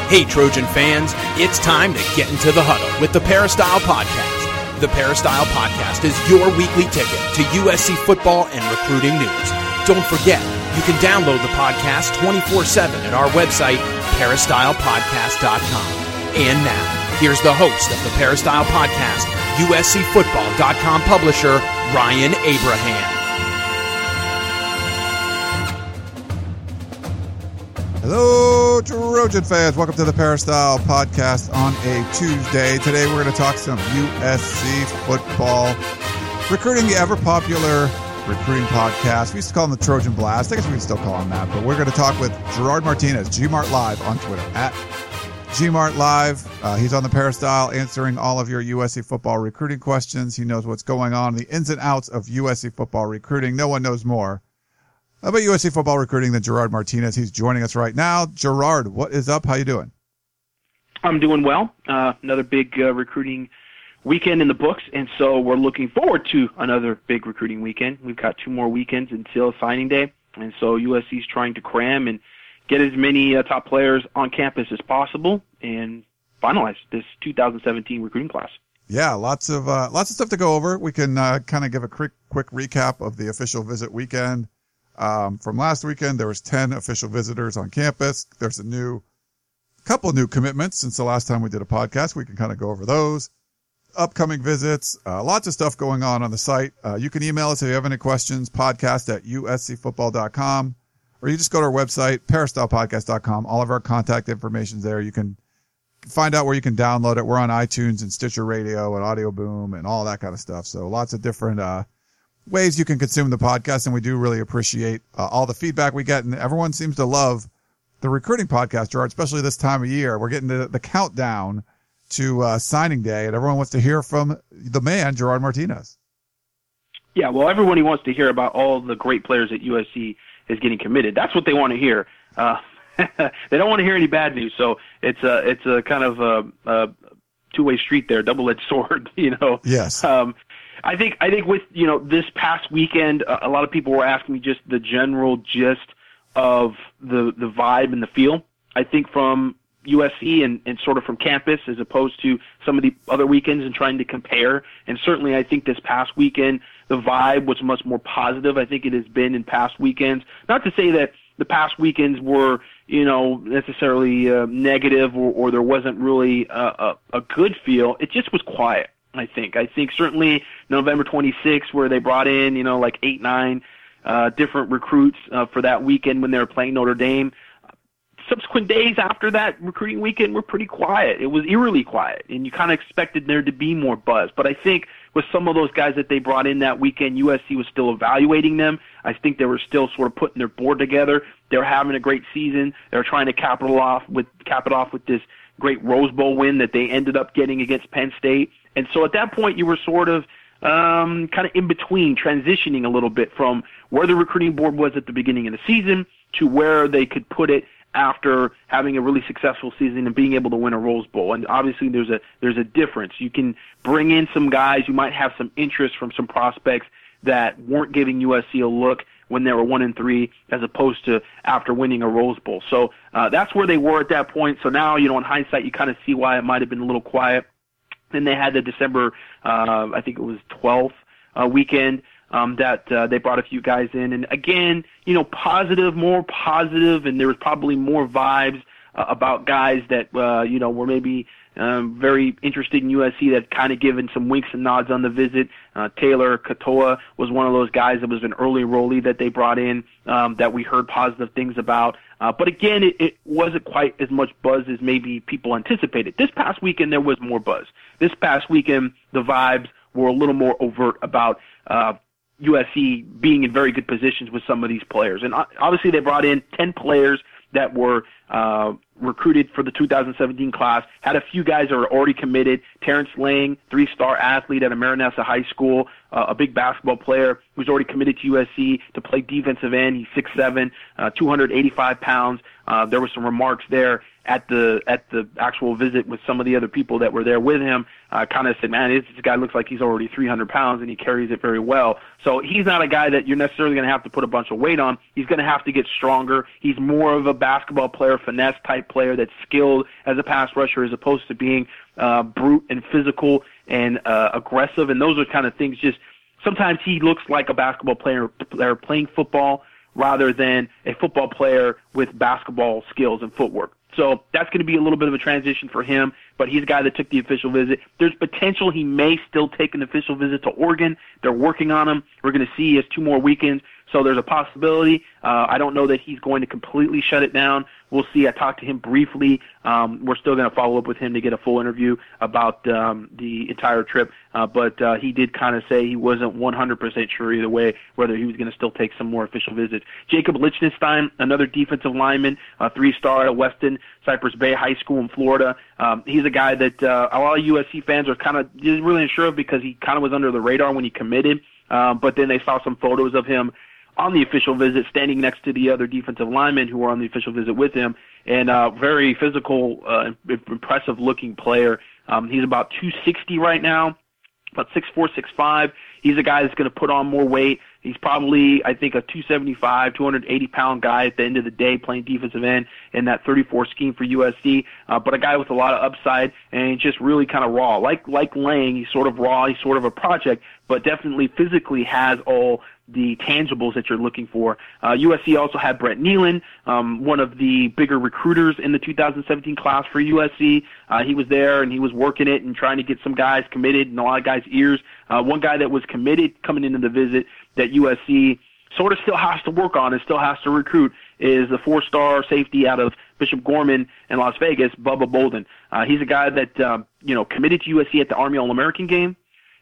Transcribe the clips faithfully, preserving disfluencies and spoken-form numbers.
Hey, Trojan fans, it's time to get into the huddle with the Peristyle Podcast. The Peristyle Podcast is your weekly ticket to U S C football and recruiting news. Don't forget, you can download the podcast twenty-four seven at our website, peristyle podcast dot com. And now, here's the host of the Peristyle Podcast, U S C football dot com publisher, Ryan Abraham. Hello, Trojan fans. Welcome to the Peristyle Podcast on a Tuesday. Today we're going to talk some U S C football, recruiting, the ever-popular recruiting podcast. We used to call him the Trojan Blast. I guess we can still call him that, but we're going to talk with Gerard Martinez, G Mart Live on Twitter, at G Mart Live. Uh, he's on the Peristyle answering all of your U S C football recruiting questions. He knows what's going on, the ins and outs of U S C football recruiting. No one knows more about U S C football recruiting than Gerard Martinez. He's joining us right now. Gerard, what is up? How you doing? I'm doing well. Uh, another big uh, recruiting weekend in the books, and so we're looking forward to another big recruiting weekend. We've got two more weekends until signing day, and so U S C is trying to cram and get as many uh, top players on campus as possible and finalize this two thousand seventeen recruiting class. Yeah, lots of uh, lots of stuff to go over. We can uh, kind of give a quick quick recap of the official visit weekend. Um, from last weekend, there was ten official visitors on campus. There's a new, couple of new commitments since the last time we did a podcast. We can kind of go over those. Upcoming visits, uh, lots of stuff going on on the site. Uh, you can email us if you have any questions, podcast at U S C football dot com, or you just go to our website, peristyle podcast dot com. All of our contact information's there. You can find out where you can download it. We're on iTunes and Stitcher Radio and Audio Boom and all that kind of stuff. So lots of different, uh, ways you can consume the podcast, and we do really appreciate uh, all the feedback we get, and everyone seems to love the recruiting podcast, Gerard, especially this time of year. We're getting to the countdown to uh, signing day, and everyone wants to hear from the man, Gerard Martinez. Yeah, well, everybody wants to hear about all the great players that U S C is getting committed. That's what they want to hear. Uh, they don't want to hear any bad news, so it's a, it's a kind of a, a two-way street there, double-edged sword, you know. Yes. Um, I think I think with, you know, this past weekend, a, a lot of people were asking me just the general gist of the the vibe and the feel. I think from U S C and, and sort of from campus as opposed to some of the other weekends and trying to compare. And certainly I think this past weekend, the vibe was much more positive. I think it has been in past weekends. Not to say that the past weekends were, you know, necessarily uh, negative or, or there wasn't really a, a, a good feel. It just was quiet. I think. I think certainly November twenty-sixth, where they brought in, you know, like eight, nine uh, different recruits uh, for that weekend when they were playing Notre Dame. Subsequent days after that recruiting weekend were pretty quiet. It was eerily quiet, and you kind of expected there to be more buzz. But I think with some of those guys that they brought in that weekend, U S C was still evaluating them. I think they were still sort of putting their board together. They were having a great season. They were trying to cap it off with cap it off with this great Rose Bowl win that they ended up getting against Penn State. And so at that point, you were sort of um, kind of in between, transitioning a little bit from where the recruiting board was at the beginning of the season to where they could put it after having a really successful season and being able to win a Rose Bowl. And obviously there's a there's a difference. You can bring in some guys who might have some interest from some prospects that weren't giving U S C a look when they were one and three, as opposed to after winning a Rose Bowl. So uh, that's where they were at that point. So now, you know, in hindsight, you kind of see why it might have been a little quiet. Then they had the December, uh, I think it was twelfth uh, weekend um, that uh, they brought a few guys in. And again, you know, positive, more positive, and there was probably more vibes uh, about guys that, uh, you know, were maybe um, very interested in U S C that kind of given some winks and nods on the visit. Uh, Taylor Katoa was one of those guys that was an early enrollee that they brought in um, that we heard positive things about. Uh, but again, it, it wasn't quite as much buzz as maybe people anticipated. This past weekend, there was more buzz. This past weekend, the vibes were a little more overt about uh, U S C being in very good positions with some of these players. And obviously, they brought in ten players that were uh, recruited for the two thousand seventeen class, had a few guys that are already committed. Terrence Lang, three-star athlete at Maranatha High School, uh, a big basketball player who's already committed to U S C to play defensive end. He's six seven, uh, two hundred eighty-five pounds. Uh, there were some remarks there at the at the actual visit with some of the other people that were there with him, uh, kind of said, man, this, this guy looks like he's already three hundred pounds and he carries it very well. So he's not a guy that you're necessarily going to have to put a bunch of weight on. He's going to have to get stronger. He's more of a basketball player, finesse type player that's skilled as a pass rusher as opposed to being uh, brute and physical and uh, aggressive. And those are kind of things just sometimes he looks like a basketball player, player playing football rather than a football player with basketball skills and footwork. So that's going to be a little bit of a transition for him, but he's a guy that took the official visit. There's potential he may still take an official visit to Oregon. They're working on him. We're going to see he has two more weekends, so there's a possibility. Uh, I don't know that he's going to completely shut it down. We'll see. I talked to him briefly. Um, we're still going to follow up with him to get a full interview about um, the entire trip, uh, but uh, he did kind of say he wasn't one hundred percent sure either way whether he was going to still take some more official visits. Jacob Lichtenstein, another defensive lineman, a three-star at Weston Cypress Bay High School in Florida. Um, he's a guy that uh, a lot of U S C fans are kind of really unsure of because he kind of was under the radar when he committed, um, but then they saw some photos of him on the official visit, standing next to the other defensive linemen who were on the official visit with him, and uh, very physical, uh, impressive-looking player. Um, he's about two sixty right now, about six four, six five. He's a guy that's going to put on more weight. He's probably, I think, a two seventy-five, two eighty pound guy at the end of the day playing defensive end in that thirty-four scheme for U S C, uh, but a guy with a lot of upside and just really kind of raw. Like like Lang, he's sort of raw, he's sort of a project, but definitely physically has all the tangibles that you're looking for. Uh, U S C also had Brett Nealon, um, one of the bigger recruiters in the two thousand seventeen class for U S C. Uh, he was there and he was working it and trying to get some guys committed in a lot of guys' ears. Uh, one guy that was committed coming into the visit that U S C sort of still has to work on and still has to recruit is the four-star safety out of Bishop Gorman in Las Vegas, Bubba Bolden. Uh, he's a guy that, um, you know, committed to U S C at the Army All-American game,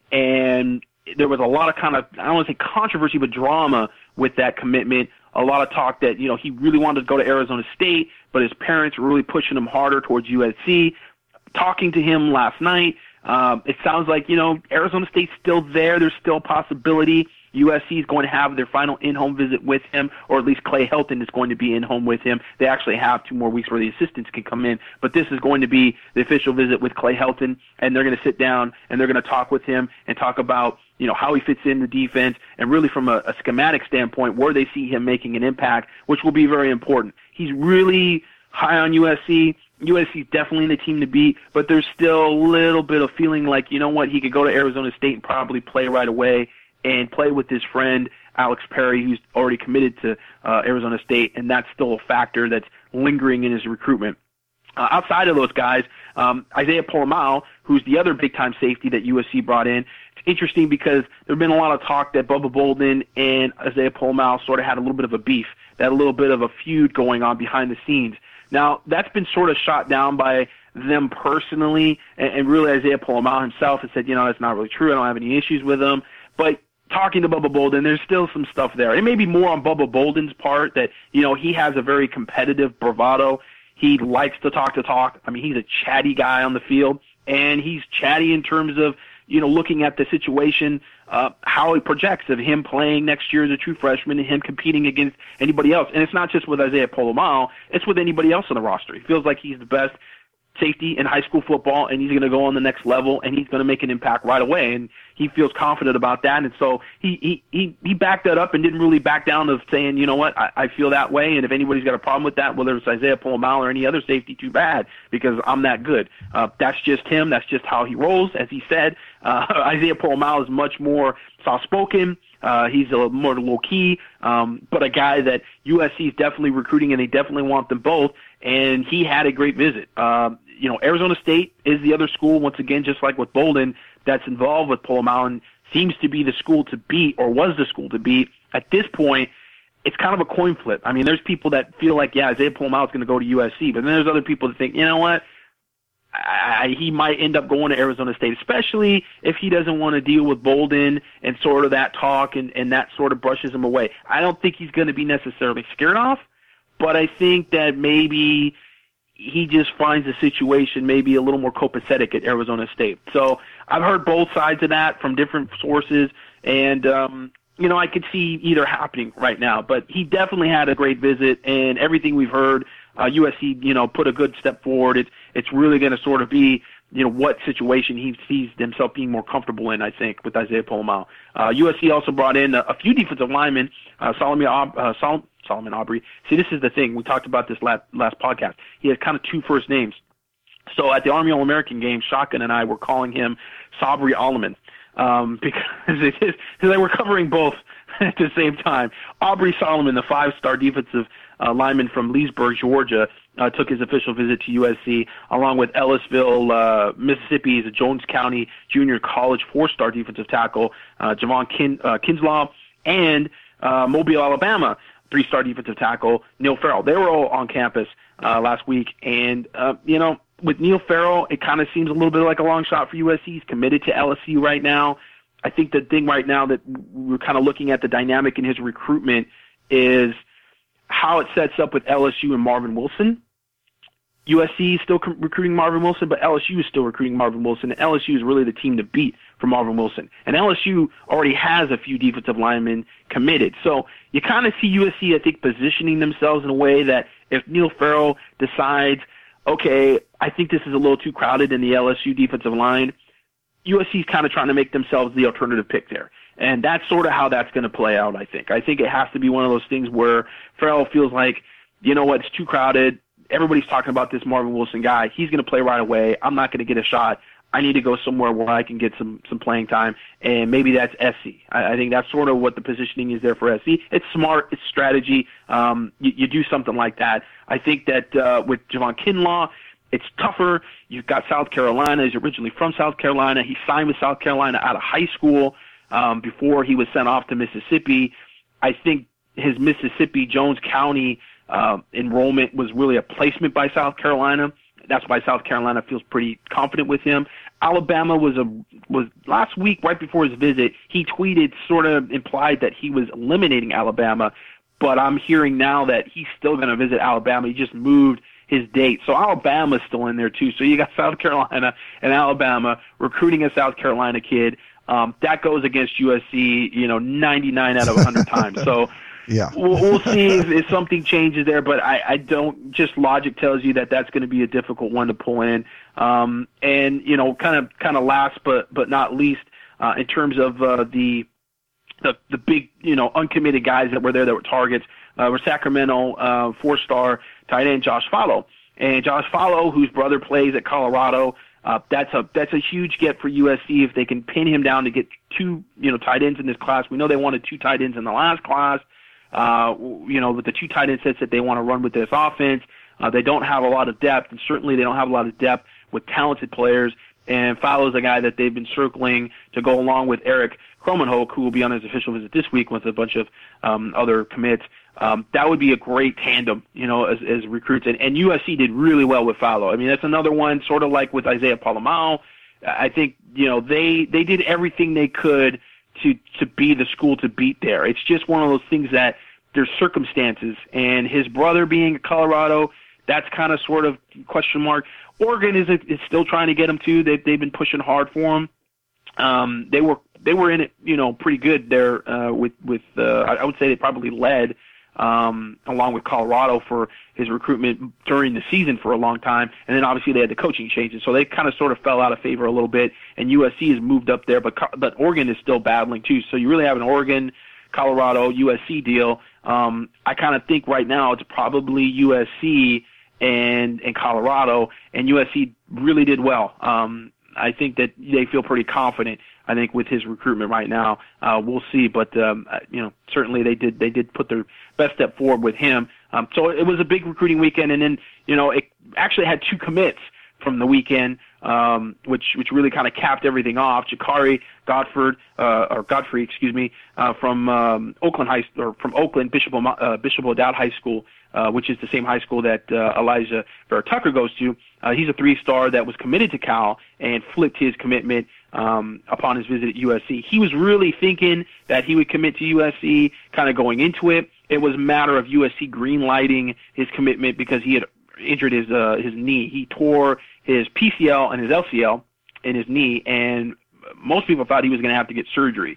and there was a lot of kind of, I don't want to say controversy, but drama with that commitment. A lot of talk that, you know, he really wanted to go to Arizona State, but his parents were really pushing him harder towards U S C. Talking to him last night, um, it sounds like, you know, Arizona State's still there. There's still a possibility U S C is going to have their final in-home visit with him, or at least Clay Helton is going to be in-home with him. They actually have two more weeks where the assistants can come in, but this is going to be the official visit with Clay Helton, and they're going to sit down and they're going to talk with him and talk about, you know, how he fits in the defense and really from a, a schematic standpoint where they see him making an impact, which will be very important. He's really high on U S C. U S C is definitely the team to beat, but there's still a little bit of feeling like, you know what, he could go to Arizona State and probably play right away and play with his friend Alex Perry, who's already committed to uh, Arizona State, and that's still a factor that's lingering in his recruitment. Uh, outside of those guys, um, Isaiah Pola-Mao, who's the other big-time safety that U S C brought in. It's interesting because there's been a lot of talk that Bubba Bolden and Isaiah Pola-Mao sort of had a little bit of a beef, that had a little bit of a feud going on behind the scenes. Now, that's been sort of shot down by them personally, and, and really Isaiah Pola-Mao himself has said, you know, that's not really true. I don't have any issues with him. But talking to Bubba Bolden, there's still some stuff there. It may be more on Bubba Bolden's part that, you know, he has a very competitive bravado. He likes to talk to talk. I mean, he's a chatty guy on the field, and he's chatty in terms of, you know, looking at the situation, uh, how he projects of him playing next year as a true freshman and him competing against anybody else. And it's not just with Isaiah Pola-Mao, it's with anybody else on the roster. He feels like he's the best safety in high school football, and he's going to go on the next level, and he's going to make an impact right away, and he feels confident about that. And so he he he, he backed that up and didn't really back down of saying, you know what, I, I feel that way, and if anybody's got a problem with that, whether it's Isaiah Pola-Mao or any other safety, too bad, because I'm that good. Uh, that's just him. That's just how he rolls. As he said, uh, Isaiah Pola-Mao is much more soft-spoken. Uh, he's a little more low-key, um, but a guy that U S C is definitely recruiting, and they definitely want them both, and he had a great visit. Uh, you know, Arizona State is the other school, once again, just like with Bolden, that's involved with Pola-Mao and seems to be the school to beat, or was the school to beat. At this point, it's kind of a coin flip. I mean, there's people that feel like, yeah, Isaiah Pola-Mao is going to go to U S C, but then there's other people that think, you know what, I, he might end up going to Arizona State, especially if he doesn't want to deal with Bolden and sort of that talk, and, and that sort of brushes him away. I don't think he's going to be necessarily scared off, but I think that maybe he just finds the situation maybe a little more copacetic at Arizona State. So I've heard both sides of that from different sources, and um, you know, I could see either happening right now. But he definitely had a great visit, and everything we've heard uh, U S C, you know, put a good step forward. It's it's really going to sort of be, you know, what situation he sees himself being more comfortable in, I think, with Isaiah Pola-Mao. Uh, U S C also brought in a, a few defensive linemen, uh, Solomon, uh, Sol- Solomon Aubrey. See, this is the thing. We talked about this last, last podcast. He has kind of two first names. So at the Army All-American game, Shotgun and I were calling him Sabri Alleman, um, because it is, they were covering both at the same time. Aubrey Solomon, the five-star defensive uh, lineman from Leesburg, Georgia, uh, took his official visit to U S C, along with Ellisville, uh, Mississippi's Jones County Junior College four-star defensive tackle uh, Javon Kin- uh, Kinslaw, and uh, Mobile, Alabama, three-star defensive tackle Neil Farrell. They were all on campus uh, last week, and, uh, you know, with Neil Farrell, it kind of seems a little bit like a long shot for U S C. He's committed to L S U right now. I think the thing right now that we're kind of looking at the dynamic in his recruitment is how it sets up with L S U and Marvin Wilson. U S C is still com- recruiting Marvin Wilson, but L S U is still recruiting Marvin Wilson, and L S U is really the team to beat for Marvin Wilson. And L S U already has a few defensive linemen committed. So you kind of see U S C, I think, positioning themselves in a way that if Neil Farrell decides, okay, I think this is a little too crowded in the L S U defensive line, U S C is kind of trying to make themselves the alternative pick there. And that's sort of how that's going to play out, I think. I think it has to be one of those things where Farrell feels like, you know what, it's too crowded. Everybody's talking about this Marvin Wilson guy. He's going to play right away. I'm not going to get a shot. I need to go somewhere where I can get some, some playing time, and maybe that's S C. I, I think that's sort of what the positioning is there for S C. It's smart. It's strategy. Um, you, you do something like that. I think that uh, with Javon Kinlaw, it's tougher. You've got South Carolina. He's originally from South Carolina. He signed with South Carolina out of high school um, before he was sent off to Mississippi. I think his Mississippi Jones County uh, enrollment was really a placement by South Carolina. That's why South Carolina feels pretty confident with him. Alabama was a was last week, right before his visit, he tweeted, sort of implied that he was eliminating Alabama, but I'm hearing now that he's still going to visit Alabama. He just moved his date. So Alabama's still in there too. So you got South Carolina and Alabama recruiting a South Carolina kid. Um, that goes against U S C, you know, ninety-nine out of one hundred times. So yeah, we'll, we'll see if, if something changes there, but I, I don't, just logic tells you that that's going to be a difficult one to pull in. Um, and, you know, kind of, kind of last, but, but not least, uh, in terms of, uh, the, the, the big, you know, uncommitted guys that were there that were targets, uh, were Sacramento, uh, four-star tight end Josh Fallow. And Josh Fallow, whose brother plays at Colorado, uh, that's a, that's a huge get for U S C if they can pin him down to get two, you know, tight ends in this class. We know they wanted two tight ends in the last class. Uh, you know, with the two tight end sets that they want to run with this offense. Uh, they don't have a lot of depth, and certainly they don't have a lot of depth with talented players. And Fallow's a guy that they've been circling to go along with Eric Kromenhoek, who will be on his official visit this week with a bunch of um, other commits. Um, that would be a great tandem, you know, as, as recruits. And, and U S C did really well with Fallow. I mean, that's another one, sort of like with Isaiah Pola-Mao. I think, you know, they, they did everything they could to to be the school to beat there. It's just one of those things that there's circumstances, and his brother being at Colorado, that's kind of sort of question mark. Oregon is is still trying to get him too. They they've been pushing hard for him. Um, they were they were in it, you know, pretty good there uh, with with uh, I would say they probably led um, along with Colorado for his recruitment during the season for a long time. And then obviously they had the coaching changes, so they kind of sort of fell out of favor a little bit. And U S C has moved up there, but but Oregon is still battling too. So you really have an Oregon, Colorado, U S C deal. Um, I kind of think right now it's probably U S C and and Colorado, and U S C really did well. Um, I think that they feel pretty confident, I think, with his recruitment right now. Uh, we'll see, but um, you know, certainly they did they did put their best step forward with him. Um, so it was a big recruiting weekend, and then you know it actually had two commits from the weekend, um, which which really kind of capped everything off. Jakari Godford, uh, or Godfrey, excuse me, uh, from um, Oakland High or from Oakland Bishop uh, Bishop O'Dowd High School, uh, which is the same high school that uh, Elijah Vera Tucker goes to. Uh, he's a three-star that was committed to Cal and flipped his commitment um, upon his visit at U S C. He was really thinking that he would commit to U S C, kind of going into it. It was a matter of U S C green-lighting his commitment because he had injured his uh, his knee. He tore his P C L and his L C L in his knee, and most people thought he was going to have to get surgery.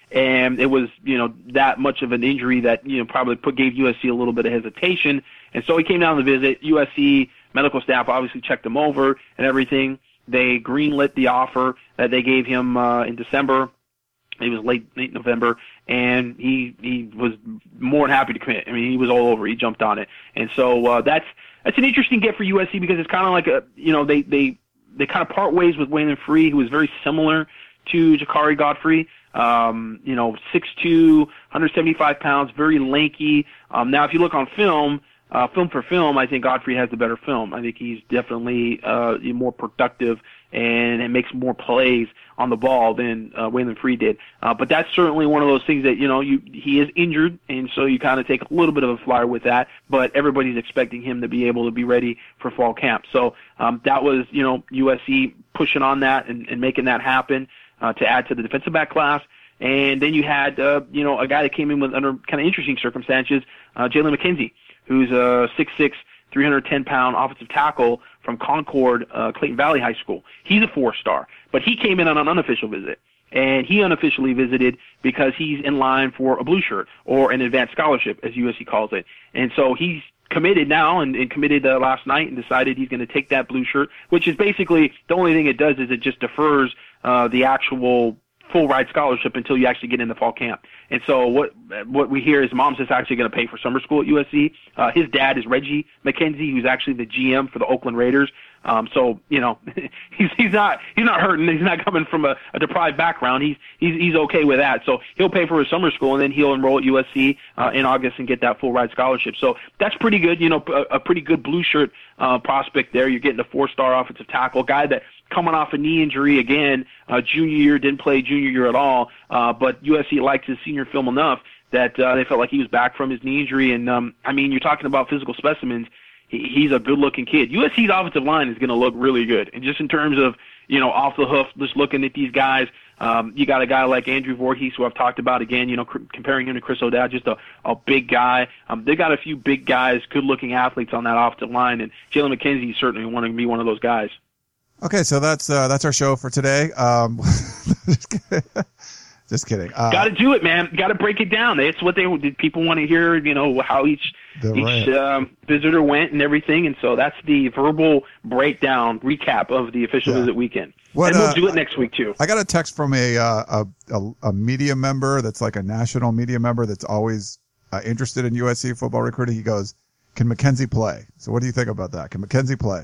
and it was, you know, that much of an injury that, you know, probably put, gave U S C a little bit of hesitation. And so he came down to visit. U S C medical staff obviously checked him over and everything. They greenlit the offer that they gave him uh, in December. It was late, late November, and he he was more than happy to commit. I mean, he was all over. He jumped on it, and so uh, that's that's an interesting get for U S C because it's kind of like a, you know, they they they kind of part ways with Waylon Free, who was very similar to Jakari Godfrey. Um, you know, six two, one seventy-five pounds, very lanky. Um, now, if you look on film. Uh, film for film, I think Godfrey has the better film. I think he's definitely uh, more productive and, and makes more plays on the ball than uh, Waylon Free did. Uh, but that's certainly one of those things that, you know, you he is injured, and so you kind of take a little bit of a flyer with that. But everybody's expecting him to be able to be ready for fall camp. So um, that was, you know, U S C pushing on that and, and making that happen uh, to add to the defensive back class. And then you had, uh, you know, a guy that came in with under kind of interesting circumstances, uh, Jalen McKenzie, who's a six six, three hundred ten pound offensive tackle from Concord, uh, Clayton Valley High School. He's a four-star, but he came in on an unofficial visit, and he unofficially visited because he's in line for a blue shirt or an advanced scholarship, as U S C calls it. And so he's committed now and, and committed uh, last night and decided he's going to take that blue shirt, which is basically the only thing it does is it just defers uh, the actual full ride scholarship until you actually get into fall camp. And so what what we hear is mom's just actually going to pay for summer school at U S C. Uh, his dad is Reggie McKenzie, who's actually the G M for the Oakland Raiders. Um, so you know he's he's not he's not hurting. He's not coming from a, a deprived background. He's he's he's okay with that. So he'll pay for his summer school and then he'll enroll at U S C uh, in August and get that full ride scholarship. So that's pretty good. You know, a, a pretty good blue shirt uh, prospect there. You're getting a four star offensive tackle, guy that coming off a knee injury again, uh, junior year, didn't play junior year at all, uh, but U S C liked his senior film enough that uh, they felt like he was back from his knee injury. And, um, I mean, you're talking about physical specimens. He, he's a good-looking kid. U S C's offensive line is going to look really good. And just in terms of, you know, off the hoof, just looking at these guys, um, you got a guy like Andrew Voorhees, who I've talked about again, you know, cr- comparing him to Chris O'Dowd, just a, a big guy. Um, they got a few big guys, good-looking athletes on that offensive line, and Jalen McKenzie certainly wanting to be one of those guys. Okay, so that's uh, that's our show for today. Um, just kidding. Just kidding. Uh, Got to do it, man. Got to break it down. It's what they people want to hear. You know how each each um, visitor went and everything, and so that's the verbal breakdown recap of the official yeah. visit weekend. What, and we'll uh, do it next week too. I got a text from a uh, a, a a media member that's like a national media member that's always uh, interested in U S C football recruiting. He goes, "Can McKenzie play?" So what do you think about that? Can McKenzie play?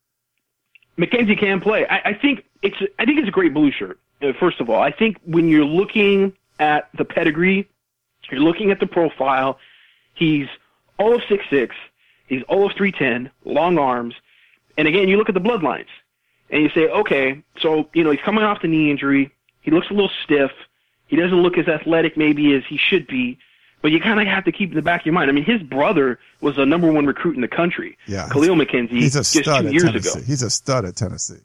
McKenzie can play. I, I think it's I think it's a great blue shirt. Uh, first of all, I think when you're looking at the pedigree, you're looking at the profile. He's all of six six. He's all of three ten, long arms, and again, you look at the bloodlines, and you say, okay, so you know he's coming off the knee injury. He looks a little stiff. He doesn't look as athletic maybe as he should be. But you kind of have to keep in the back of your mind. I mean, his brother was the number one recruit in the country, yeah, Khalil McKenzie, he's a just stud two at years Tennessee. ago. He's a stud at Tennessee.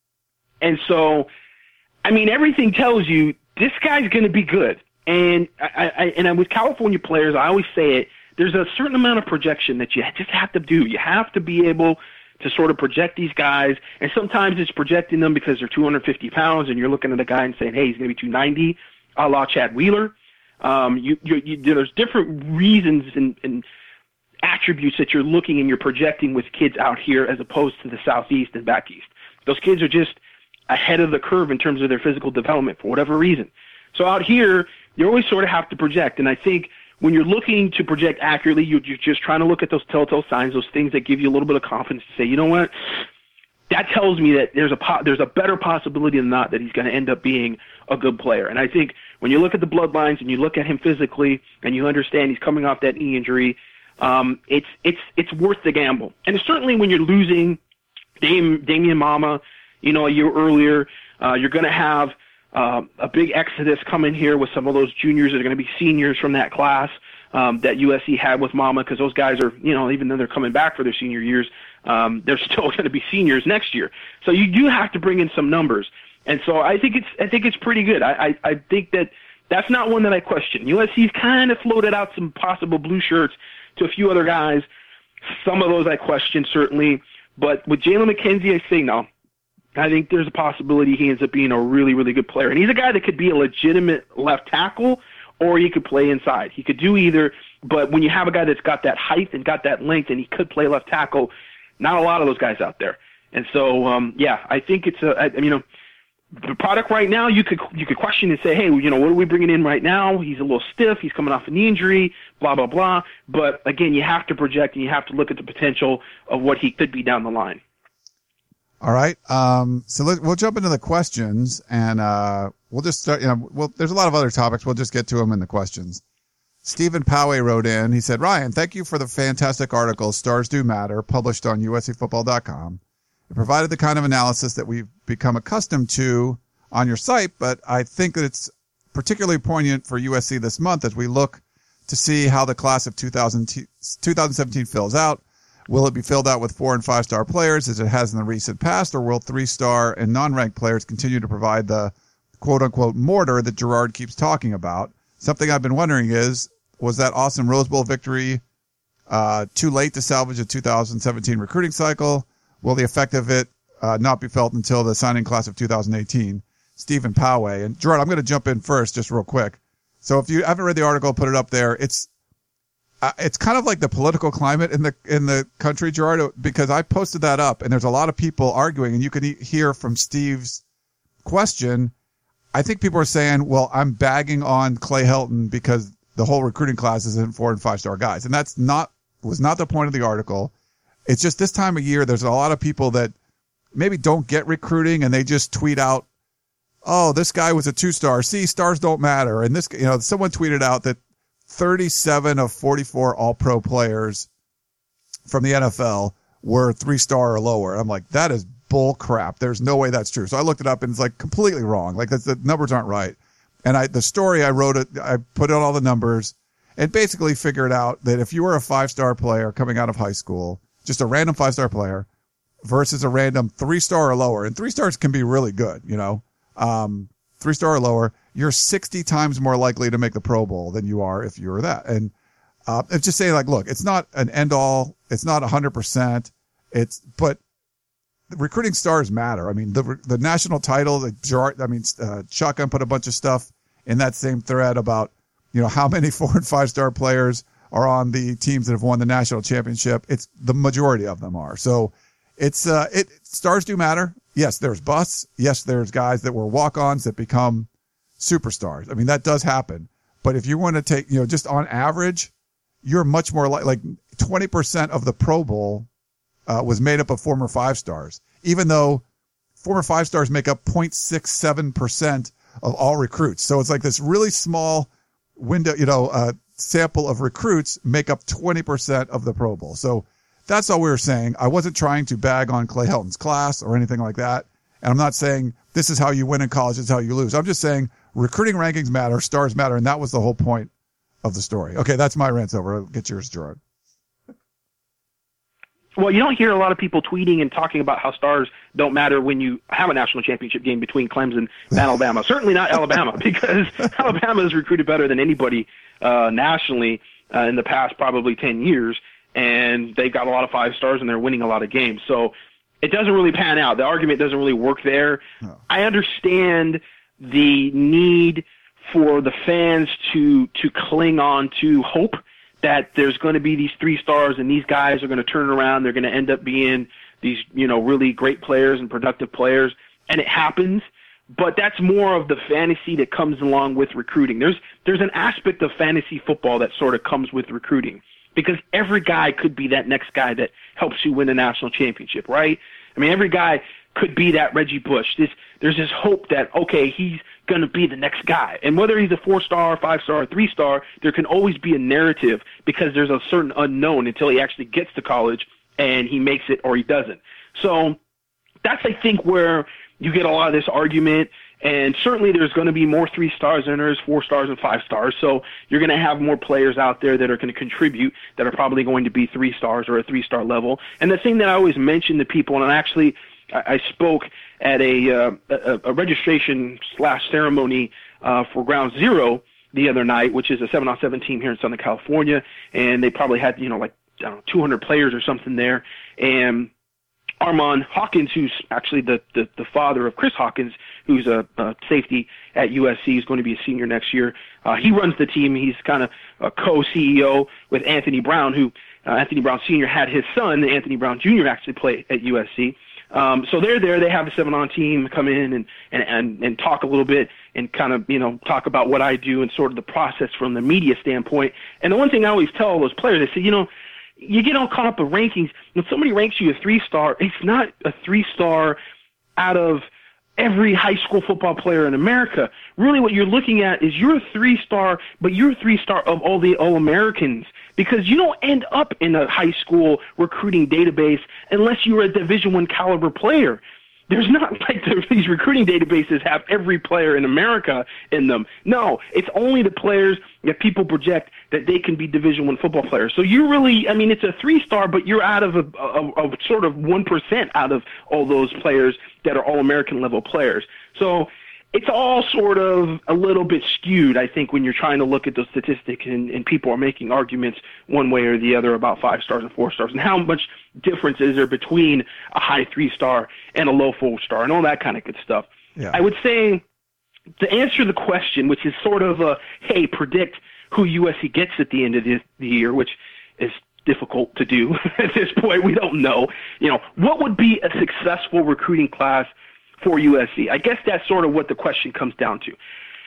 And so, I mean, everything tells you this guy's going to be good. And I, I, and with California players, I always say it, there's a certain amount of projection that you just have to do. You have to be able to sort of project these guys. And sometimes it's projecting them because they're two hundred fifty pounds, and you're looking at a guy and saying, hey, he's going to be two ninety, a la Chad Wheeler. Um, you, you, you, there's different reasons and, and attributes that you're looking and you're projecting with kids out here as opposed to the Southeast and back East. Those kids are just ahead of the curve in terms of their physical development for whatever reason. So out here, you always sort of have to project. And I think when you're looking to project accurately, you're, you're just trying to look at those telltale signs, those things that give you a little bit of confidence to say, you know what? That tells me that there's a po- there's a better possibility than not that he's going to end up being a good player. And I think when you look at the bloodlines and you look at him physically and you understand he's coming off that knee injury, um, it's it's it's worth the gamble. And certainly when you're losing Dame, Damian Mama, you know, a year earlier, uh, you're going to have uh, a big exodus coming here with some of those juniors that are going to be seniors from that class um, that U S C had with Mama, because those guys are, you know, even though they're coming back for their senior years, um, they're still going to be seniors next year. So you do have to bring in some numbers. And so I think it's I think it's pretty good. I, I, I think that that's not one that I question. U S C's kind of floated out some possible blue shirts to a few other guys. Some of those I question, certainly. But with Jalen McKenzie, I say no. I think there's a possibility he ends up being a really, really good player. And he's a guy that could be a legitimate left tackle, or he could play inside. He could do either, but when you have a guy that's got that height and got that length and he could play left tackle, not a lot of those guys out there. And so, um, yeah, I think it's a, I, you know, the product right now, you could you could question and say, hey, you know, what are we bringing in right now? He's a little stiff. He's coming off a knee injury, blah, blah, blah. But, again, you have to project and you have to look at the potential of what he could be down the line. All right. Um, so let, we'll jump into the questions, and uh, we'll just start. You know, well, there's a lot of other topics. We'll just get to them in the questions. Stephen Poway wrote in. He said, Ryan, thank you for the fantastic article, Stars Do Matter, published on U S C football dot com. It provided the kind of analysis that we've become accustomed to on your site, but I think that it's particularly poignant for U S C this month as we look to see how the class of two thousand seventeen fills out. Will it be filled out with four and five star players as it has in the recent past, or will three star and non-ranked players continue to provide the quote unquote mortar that Gerard keeps talking about? Something I've been wondering is, was that awesome Rose Bowl victory uh, too late to salvage a two thousand seventeen recruiting cycle? Will the effect of it uh, not be felt until the signing class of two thousand eighteen? Stephen Poway. And Gerard, I'm going to jump in first just real quick. So if you haven't read the article, put it up there. It's Uh, it's kind of like the political climate in the in the country, Gerard, because I posted that up, and there's a lot of people arguing, and you can e- hear from Steve's question. I think people are saying, well, I'm bagging on Clay Helton because the whole recruiting class isn't four and five star guys, and that's not was not the point of the article. It's just this time of year, there's a lot of people that maybe don't get recruiting, and they just tweet out, oh, this guy was a two star. See, stars don't matter. And this, you know, someone tweeted out that thirty-seven of forty-four all-pro players from the N F L were three-star or lower. I'm like, that is bull crap. There's no way that's true. So I looked it up, and it's like completely wrong. Like that's, the numbers aren't right. And I, the story I wrote it, I put in all the numbers and basically figured out that if you were a five-star player coming out of high school, just a random five-star player versus a random three-star or lower, and three stars can be really good, you know, um, three-star or lower, you're sixty times more likely to make the Pro Bowl than you are if you were that. And, uh, it's just saying like, look, it's not an end all. It's not a hundred percent. It's, but recruiting stars matter. I mean, the, the national title, the Gerard, I mean, uh, Shotgun put a bunch of stuff in that same thread about, you know, how many four and five star players are on the teams that have won the national championship. It's the majority of them are. So it's, uh, it, stars do matter. Yes, there's busts. Yes, there's guys that were walk-ons that become superstars. I mean, that does happen. But if you want to take, you know, just on average, you're much more like, like twenty percent of the Pro Bowl, uh, was made up of former five stars, even though former five stars make up zero point six seven percent of all recruits. So it's like this really small window, you know, uh, sample of recruits make up twenty percent of the Pro Bowl. So that's all we were saying. I wasn't trying to bag on Clay Helton's class or anything like that. And I'm not saying this is how you win in college, this is how you lose. I'm just saying recruiting rankings matter, stars matter, and that was the whole point of the story. Okay, that's my rant over. Get yours, Gerard. Well, you don't hear a lot of people tweeting and talking about how stars don't matter when you have a national championship game between Clemson and Alabama. Certainly not Alabama, because Alabama has recruited better than anybody uh, nationally uh, in the past probably ten years, and they've got a lot of five stars, and they're winning a lot of games. So it doesn't really pan out. The argument doesn't really work there. No. I understand the need for the fans to to cling on to hope that there's going to be these three stars and these guys are going to turn around. They're going to end up being these, you know, really great players and productive players. And it happens, but that's more of the fantasy that comes along with recruiting. There's, there's an aspect of fantasy football that sort of comes with recruiting, because every guy could be that next guy that helps you win a national championship, right? I mean, every guy could be that Reggie Bush. This, there's this hope that, okay, he's going to be the next guy. And whether he's a four-star, five-star, or three-star, there can always be a narrative, because there's a certain unknown until he actually gets to college and he makes it or he doesn't. So that's, I think, where you get a lot of this argument. And certainly there's going to be more three stars than there is four stars and five stars. So you're going to have more players out there that are going to contribute that are probably going to be three stars or a three-star level. And the thing that I always mention to people, and I actually I spoke at a, uh, a, a registration slash ceremony uh, for Ground Zero the other night, which is a seven on seven team here in Southern California, and they probably had, you know, like I don't know, two hundred players or something there. And Armand Hawkins, who's actually the, the, the father of Chris Hawkins, who's a, a safety at U S C, is going to be a senior next year. Uh, he runs the team. He's kind of a co-C E O with Anthony Brown, who uh, Anthony Brown Senior had his son, Anthony Brown Junior, actually play at U S C. Um, so they're there. They have the seven-on team come in and, and, and, and talk a little bit and kind of, you know, talk about what I do and sort of the process from the media standpoint. And the one thing I always tell all those players, I say, you know, you get all caught up in rankings. When somebody ranks you a three-star, it's not a three-star out of every high school football player in America. Really what you're looking at is you're a three-star, but you're a three-star of all the All-Americans, because you don't end up in a high school recruiting database unless you're a Division I caliber player. There's not like these recruiting databases have every player in America in them. No, it's only the players that people project that they can be Division I football players. So you're really, I mean, it's a three-star, but you're out of a, a, a sort of one percent out of all those players that are All-American level players. So it's all sort of a little bit skewed, I think, when you're trying to look at those statistics and, and people are making arguments one way or the other about five stars and four stars and how much difference is there between a high three-star and a low four-star and all that kind of good stuff. Yeah. I would say to answer the question, which is sort of a, hey, predict who U S C gets at the end of the, the year, which is difficult to do at this point. We don't know. You know, what would be a successful recruiting class for U S C? I guess that's sort of what the question comes down to.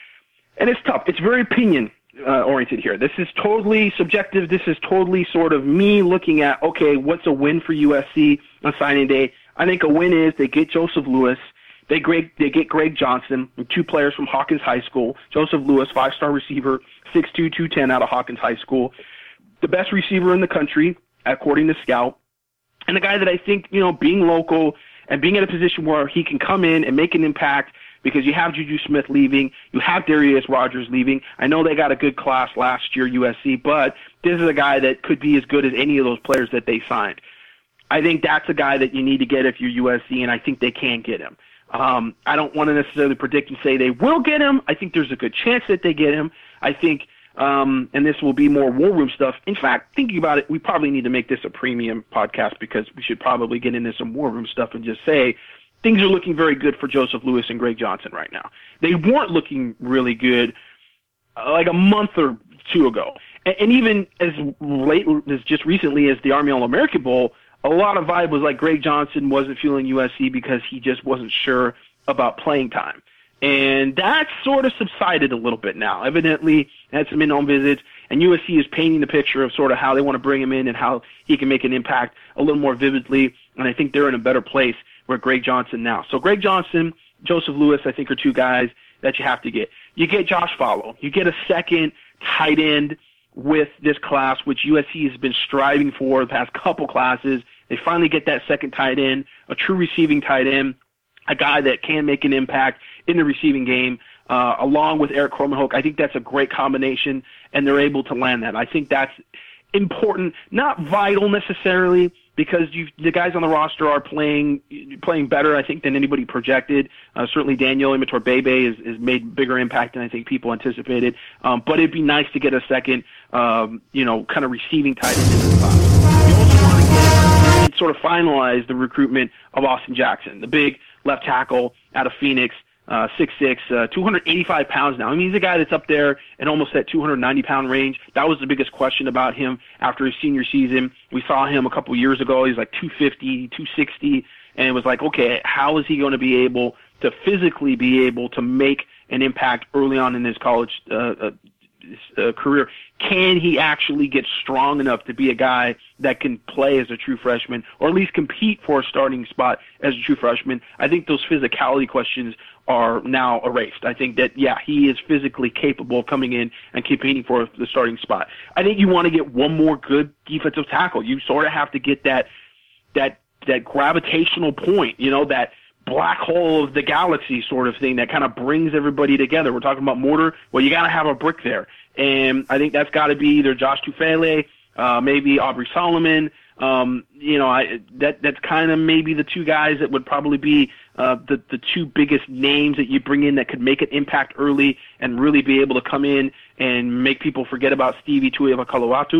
And it's tough. It's very opinion uh, oriented here. This is totally subjective. This is totally sort of me looking at, okay, what's a win for U S C on signing day? I think a win is they get Joseph Lewis. They, Greg, they get Greg Johnson, two players from Hawkins High School. Joseph Lewis, five-star receiver, six two, two ten out of Hawkins High School. The best receiver in the country, according to Scout. And a guy that I think, you know, being local and being in a position where he can come in and make an impact, because you have Juju Smith leaving, you have Darius Rogers leaving. I know they got a good class last year, U S C, but this is a guy that could be as good as any of those players that they signed. I think that's a guy that you need to get if you're U S C, and I think they can get him. Um, I don't want to necessarily predict and say they will get him. I think there's a good chance that they get him. I think, um, and this will be more war room stuff. In fact, thinking about it, we probably need to make this a premium podcast, because we should probably get into some war room stuff and just say things are looking very good for Joseph Lewis and Greg Johnson right now. They weren't looking really good uh, like a month or two ago. And, and even as late as just recently as the Army All-American Bowl, a lot of vibe was like Greg Johnson wasn't feeling U S C because he just wasn't sure about playing time. And that sort of subsided a little bit now. Evidently, had some in-home visits, and U S C is painting the picture of sort of how they want to bring him in and how he can make an impact a little more vividly. And I think they're in a better place with Greg Johnson now. So Greg Johnson, Joseph Lewis, I think are two guys that you have to get. You get Josh Follow. You get a second tight end with this class, which U S C has been striving for the past couple classes. They finally get that second tight end, a true receiving tight end, a guy that can make an impact in the receiving game, uh, along with Eric Kromenhoek. I think that's a great combination, and they're able to land that. I think that's important, not vital necessarily, because you, the guys on the roster are playing playing better, I think, than anybody projected. Uh, certainly Daniel Imatorbhebhe has, has made bigger impact than I think people anticipated. Um, but it'd be nice to get a second, um, you know, kind of receiving tight end in the class. We also want to get and sort of finalize the recruitment of Austin Jackson, the big left tackle out of Phoenix. Uh, six six, uh, two hundred eighty-five pounds now. I mean, he's a guy that's up there in almost that two hundred ninety pound range. That was the biggest question about him after his senior season. We saw him a couple years ago. He's like two fifty, two sixty, and it was like, okay, how is he going to be able to physically be able to make an impact early on in his college uh, uh, uh, career? Can he actually get strong enough to be a guy that can play as a true freshman, or at least compete for a starting spot as a true freshman? I think those physicality questions are now erased. I think that, yeah, he is physically capable of coming in and competing for the starting spot. I think you want to get one more good defensive tackle. You sort of have to get that that that gravitational point, you know, that black hole of the galaxy sort of thing that kind of brings everybody together. We're talking about mortar. Well, you got to have a brick there. And I think that's got to be either Josh Tufele, uh, maybe Aubrey Solomon. Um, you know, I, that that's kind of maybe the two guys that would probably be uh, the the two biggest names that you bring in that could make an impact early and really be able to come in and make people forget about Stevie Tuiavakaluatu.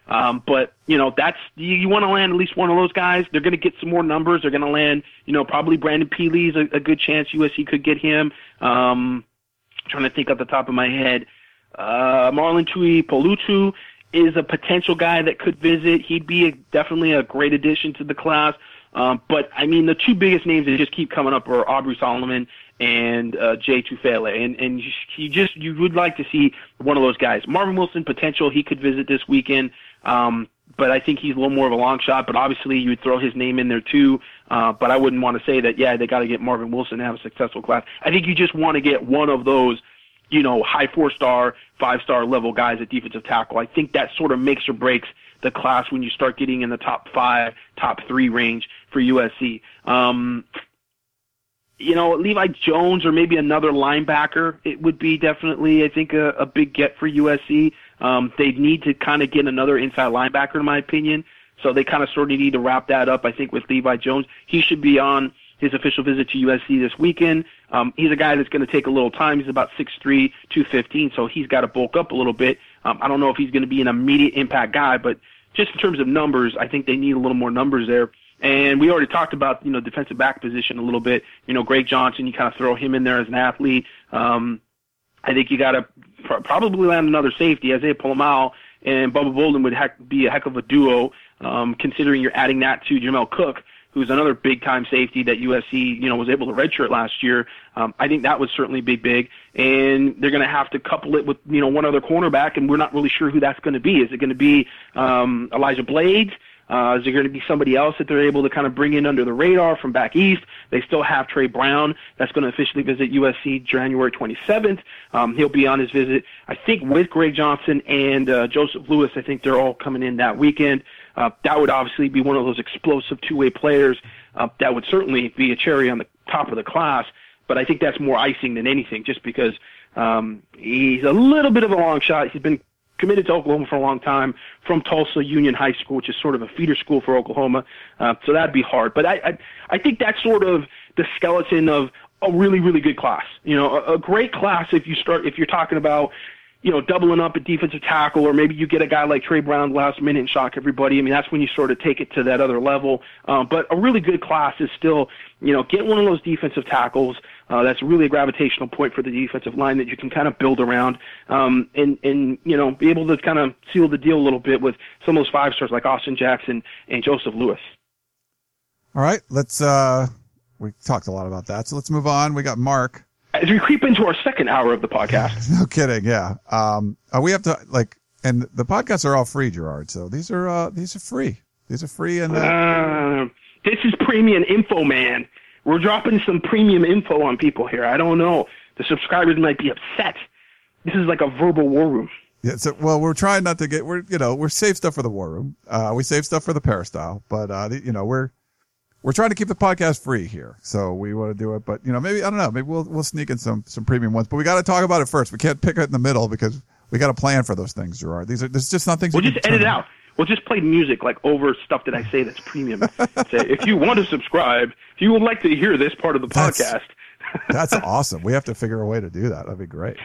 Um, but, you know, that's, you, you want to land at least one of those guys. They're going to get some more numbers. They're going to land, you know, probably Brandon Peely's a, a good chance U S C could get him. Um, trying to think off the top of my head. Uh, Marlon Tuipulotu is a potential guy that could visit. He'd be a, definitely a great addition to the class. Um, but, I mean, the two biggest names that just keep coming up are Aubrey Solomon and uh, Jay Tufele. And, and you, you just you would like to see one of those guys. Marvin Wilson, potential, he could visit this weekend. Um, but I think he's a little more of a long shot. But obviously, you would throw his name in there too. Uh, but I wouldn't want to say that, yeah, they got to get Marvin Wilson to have a successful class. I think you just want to get one of those, you know, high four-star, five-star level guys at defensive tackle. I think that sort of makes or breaks the class when you start getting in the top five, top three range for U S C. Um, you know, Levi Jones or maybe another linebacker, it would be definitely, I think, a, a big get for U S C. Um, they need to kind of get another inside linebacker, in my opinion. So they kind of sort of need to wrap that up, I think, with Levi Jones. He should be on his official visit to U S C this weekend. Um, he's a guy that's going to take a little time. He's about six three, two fifteen, so he's got to bulk up a little bit. Um, I don't know if he's going to be an immediate impact guy, but just in terms of numbers, I think they need a little more numbers there. And we already talked about, you know, defensive back position a little bit. You know, Greg Johnson, you kind of throw him in there as an athlete. Um, I think you got to pr- probably land another safety. Isaiah Polamau and Bubba Bolden would heck, be a heck of a duo, um, considering you're adding that to Jamel Cook, who's another big-time safety that U S C, you know, was able to redshirt last year. Um, I think that was certainly big, big. And they're going to have to couple it with, you know, one other cornerback, and we're not really sure who that's going to be. Is it going to be um, Elijah Blades? Uh, is there going to be somebody else that they're able to kind of bring in under the radar from back east? They still have Trey Brown. That's going to officially visit U S C January twenty-seventh. Um, he'll be on his visit, I think, with Greg Johnson and uh, Joseph Lewis. I think they're all coming in that weekend. Uh, that would obviously be one of those explosive two-way players. Uh, that would certainly be a cherry on the top of the class. But I think that's more icing than anything, just because um, he's a little bit of a long shot. He's been committed to Oklahoma for a long time from Tulsa Union High School, which is sort of a feeder school for Oklahoma. Uh, so that'd be hard. But I, I, I think that's sort of the skeleton of a really, really good class. You know, a, a great class if you start, if you're talking about, you know, doubling up at defensive tackle, or maybe you get a guy like Trey Brown last minute and shock everybody. I mean, that's when you sort of take it to that other level. Um, but a really good class is still, you know, get one of those defensive tackles. Uh, that's really a gravitational point for the defensive line that you can kind of build around, um, and, and, you know, be able to kind of seal the deal a little bit with some of those five stars like Austin Jackson and Joseph Lewis. All right. Let's, uh, we talked a lot about that. So let's move on. We got Mark. As we creep into our second hour of the podcast. No kidding. Yeah. Um, uh, we have to like, and the podcasts are all free, Gerard. So these are, uh, these are free. These are free. And, uh, uh this is premium info, man. We're dropping some premium info on people here. I don't know. The subscribers might be upset. This is like a verbal war room. Yeah. So, well, we're trying not to get, we're, you know, we're save stuff for the war room. Uh, we save stuff for the Peristyle, but, uh, you know, we're, we're trying to keep the podcast free here. So we want to do it, but you know, maybe, I don't know, maybe we'll, we'll sneak in some, some premium ones, but we got to talk about it first. We can't pick it in the middle because we got to plan for those things, Gerard. These are, this is just not things. We'll just edit it out. We'll just play music like over stuff that I say that's premium. Say, if you want to subscribe, if you would like to hear this part of the that's, podcast. That's awesome. We have to figure a way to do that. That'd be great.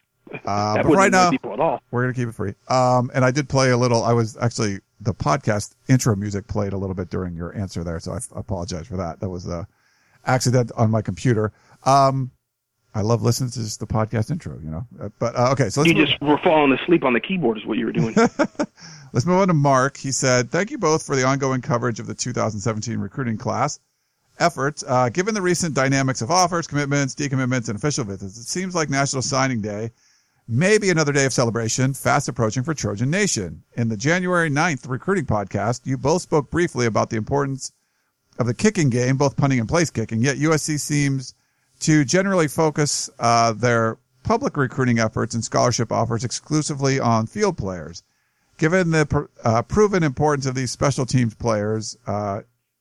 Uh, that but right now, people at all. we're going to keep it free. Um, and I did play a little, I was actually, the podcast intro music played a little bit during your answer there. So I, I apologize for that. That was a accident on my computer. Um, I love listening to just the podcast intro, you know, uh, but, uh, okay. So let's you move. just were falling asleep on the keyboard is what you were doing. Let's move on to Mark. He said, thank you both for the ongoing coverage of the two thousand seventeen recruiting class effort. Uh, given the recent dynamics of offers, commitments, decommitments, and official visits, it seems like National Signing Day may be another day of celebration fast approaching for Trojan Nation. In the January ninth recruiting podcast, you both spoke briefly about the importance of the kicking game, both punting and place kicking, yet U S C seems to generally focus uh, their public recruiting efforts and scholarship offers exclusively on field players. Given the uh, proven importance of these special teams players, uh,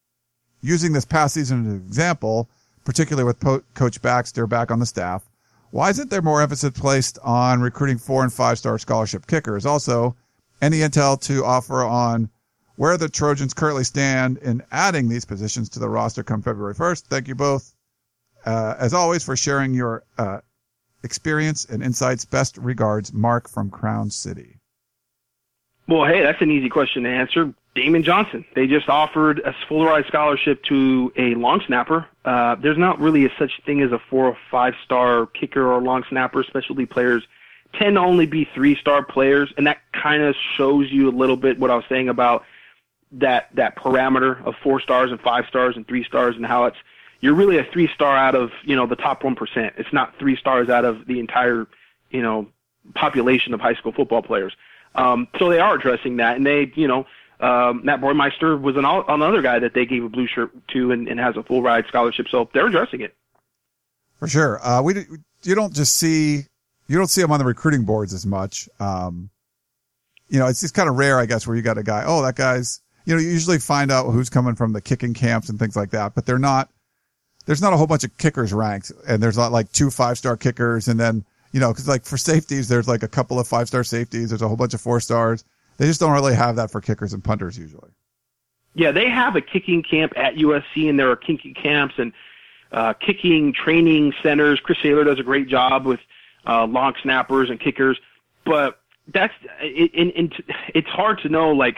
using this past season as an example, particularly with po- Coach Baxter back on the staff, why isn't there more emphasis placed on recruiting four and five star scholarship kickers? Also, any intel to offer on where the Trojans currently stand in adding these positions to the roster come February first? Thank you both, uh, as always, for sharing your uh, experience and insights. Best regards, Mark from Crown City. Well, hey, that's an easy question to answer. Damon Johnson. They just offered a full ride scholarship to a long snapper. Uh, there's not really a such thing as a four or five star kicker or long snapper. Specialty players tend to only be three star players, and that kind of shows you a little bit what I was saying about that that parameter of four stars and five stars and three stars, and how it's you're really a three star out of you know the top one percent. It's not three stars out of the entire you know population of high school football players. Um, so they are addressing that, and they you know. Um, Matt Boymeister was an, another guy that they gave a blue shirt to and, and has a full ride scholarship. So they're addressing it. For sure. Uh, we, you don't just see, you don't see them on the recruiting boards as much. Um, you know, it's just kind of rare, I guess, where you got a guy, oh, that guy's, you know, you usually find out who's coming from the kicking camps and things like that, but they're not, there's not a whole bunch of kickers ranked, and there's not like two five-star kickers. And then, you know, cause like for safeties, there's like a couple of five-star safeties. There's a whole bunch of four stars. They just don't really have that for kickers and punters usually. Yeah, they have a kicking camp at U S C, and there are kicking camps and uh, kicking training centers. Chris Saylor does a great job with uh, long snappers and kickers, but that's it, it, it, it's hard to know like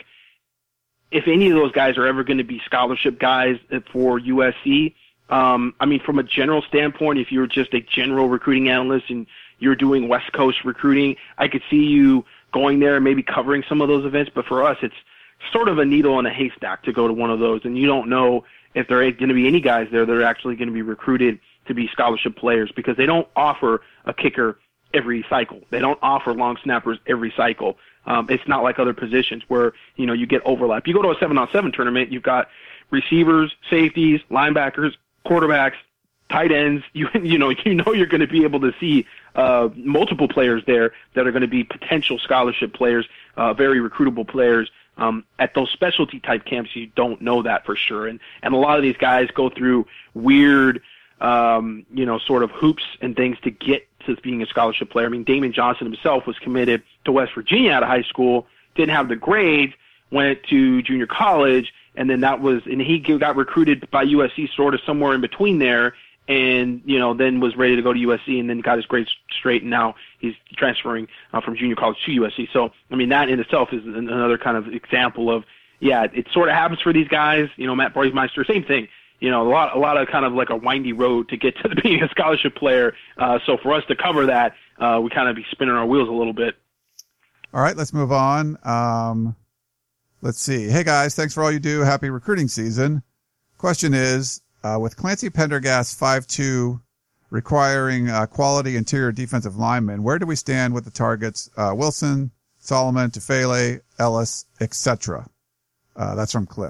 if any of those guys are ever going to be scholarship guys for U S C. Um, I mean, from a general standpoint, if you're just a general recruiting analyst and you're doing West Coast recruiting, I could see you going there and maybe covering some of those events. But for us, it's sort of a needle in a haystack to go to one of those. And you don't know if there are going to be any guys there that are actually going to be recruited to be scholarship players, because they don't offer a kicker every cycle. They don't offer long snappers every cycle. Um, it's not like other positions where, you know, you get overlap. You go to a seven on seven tournament, you've got receivers, safeties, linebackers, quarterbacks, tight ends. You you know you know you're going to be able to see uh, multiple players there that are going to be potential scholarship players, uh, very recruitable players. Um, at those specialty type camps, you don't know that for sure, and and a lot of these guys go through weird, um, you know, sort of hoops and things to get to being a scholarship player. I mean, Damon Johnson himself was committed to West Virginia out of high school, didn't have the grades, went to junior college, and then that was and he got recruited by U S C sort of somewhere in between there. And, you know, then was ready to go to U S C and then got his grades straight, and now he's transferring uh, from junior college to U S C. So, I mean, that in itself is another kind of example of, yeah, it sort of happens for these guys. You know, Matt Boymeister, same thing. You know, a lot, a lot of kind of like a windy road to get to being a scholarship player. Uh, so for us to cover that, uh, we kind of be spinning our wheels a little bit. All right, let's move on. Um, let's see. Hey, guys, thanks for all you do. Happy recruiting season. Question is, Uh, with Clancy Pendergast five two requiring uh, quality interior defensive linemen, where do we stand with the targets uh, Wilson, Solomon, Tufele, Ellis, et cetera? Uh, that's from Cliff.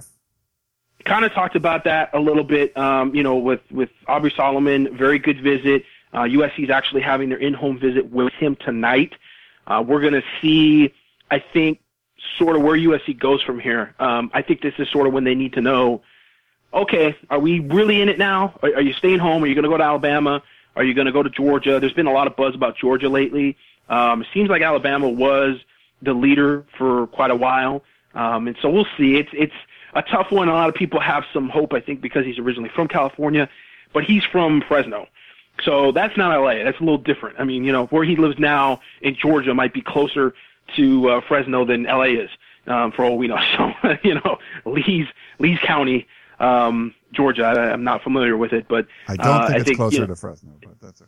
Kind of talked about that a little bit, um, you know, with, with Aubrey Solomon, very good visit. Uh, U S C is actually having their in-home visit with him tonight. Uh, we're going to see, I think, sort of where U S C goes from here. Um, I think this is sort of when they need to know, okay, are we really in it now? Are, are you staying home? Are you going to go to Alabama? Are you going to go to Georgia? There's been a lot of buzz about Georgia lately. Um, it seems like Alabama was the leader for quite a while. Um, and so we'll see. It's, it's a tough one. A lot of people have some hope, I think, because he's originally from California, but he's from Fresno. So that's not L A. That's a little different. I mean, you know, where he lives now in Georgia might be closer to uh, Fresno than L A is, um, for all we know. So, you know, Lee's, Lee's County, Um, Georgia, I, I'm not familiar with it, but I don't uh, think I it's think, closer you know, to Fresno, but that's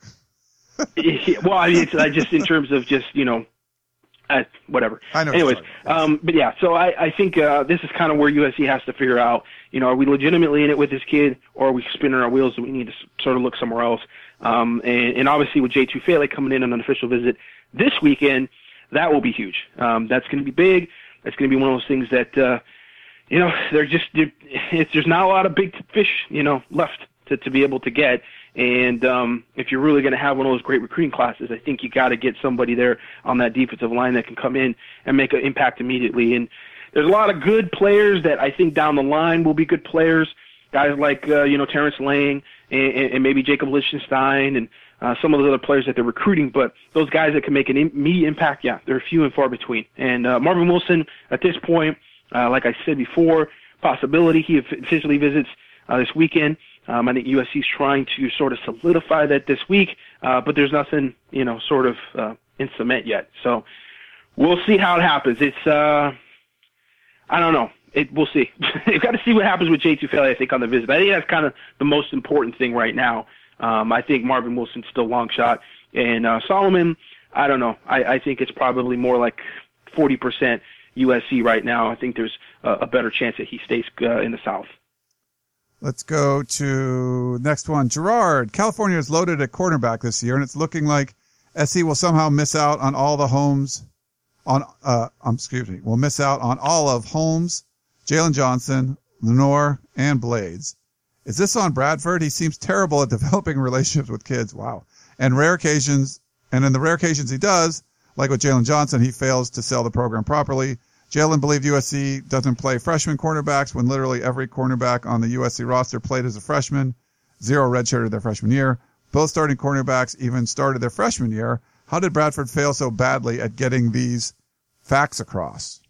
okay. well, I mean, it's I just in terms of just you know, uh, whatever. I know. Anyways, um, but yeah, so I, I think uh, this is kind of where U S C has to figure out, you know, are we legitimately in it with this kid, or are we spinning our wheels? Do we need to s- sort of look somewhere else? Um, and, and obviously with Jay Tufele coming in on an official visit this weekend, that will be huge. Um, that's going to be big. That's going to be one of those things that. Uh, You know, they're just it's, there's not a lot of big fish, you know, left to, to be able to get. And um, if you're really going to have one of those great recruiting classes, I think you got to get somebody there on that defensive line that can come in and make an impact immediately. And there's a lot of good players that I think down the line will be good players. Guys like uh, you know Terrence Lang and, and maybe Jacob Lichtenstein and uh, some of the other players that they're recruiting. But those guys that can make an immediate impact, yeah, they're few and far between. And uh, Marvin Wilson at this point. Uh, like I said before, possibility he officially visits uh, this weekend. Um, I think U S C is trying to sort of solidify that this week, uh, but there's nothing, you know, sort of uh, in cement yet. So we'll see how it happens. It's, uh, I don't know. It, we'll see. You've got to see what happens with Jay Tufele, I think, on the visit. I think that's kind of the most important thing right now. Um, I think Marvin Wilson's still long shot. And uh, Solomon, I don't know. I, I think it's probably more like forty percent U S C right now. I think there's a, a better chance that he stays uh, in the South. Let's go to next one. Gerard, California is loaded at cornerback this year, and it's looking like S C will somehow miss out on all the homes on, uh, um, excuse me, will miss out on all of Holmes, Jalen Johnson, Lenore, and Blades. Is this on Bradford? He seems terrible at developing relationships with kids. Wow. And rare occasions, and in the rare occasions he does, like with Jalen Johnson, he fails to sell the program properly. Jalen believed U S C doesn't play freshman cornerbacks when literally every cornerback on the U S C roster played as a freshman. Zero redshirted their freshman year. Both starting cornerbacks even started their freshman year. How did Bradford fail so badly at getting these facts across?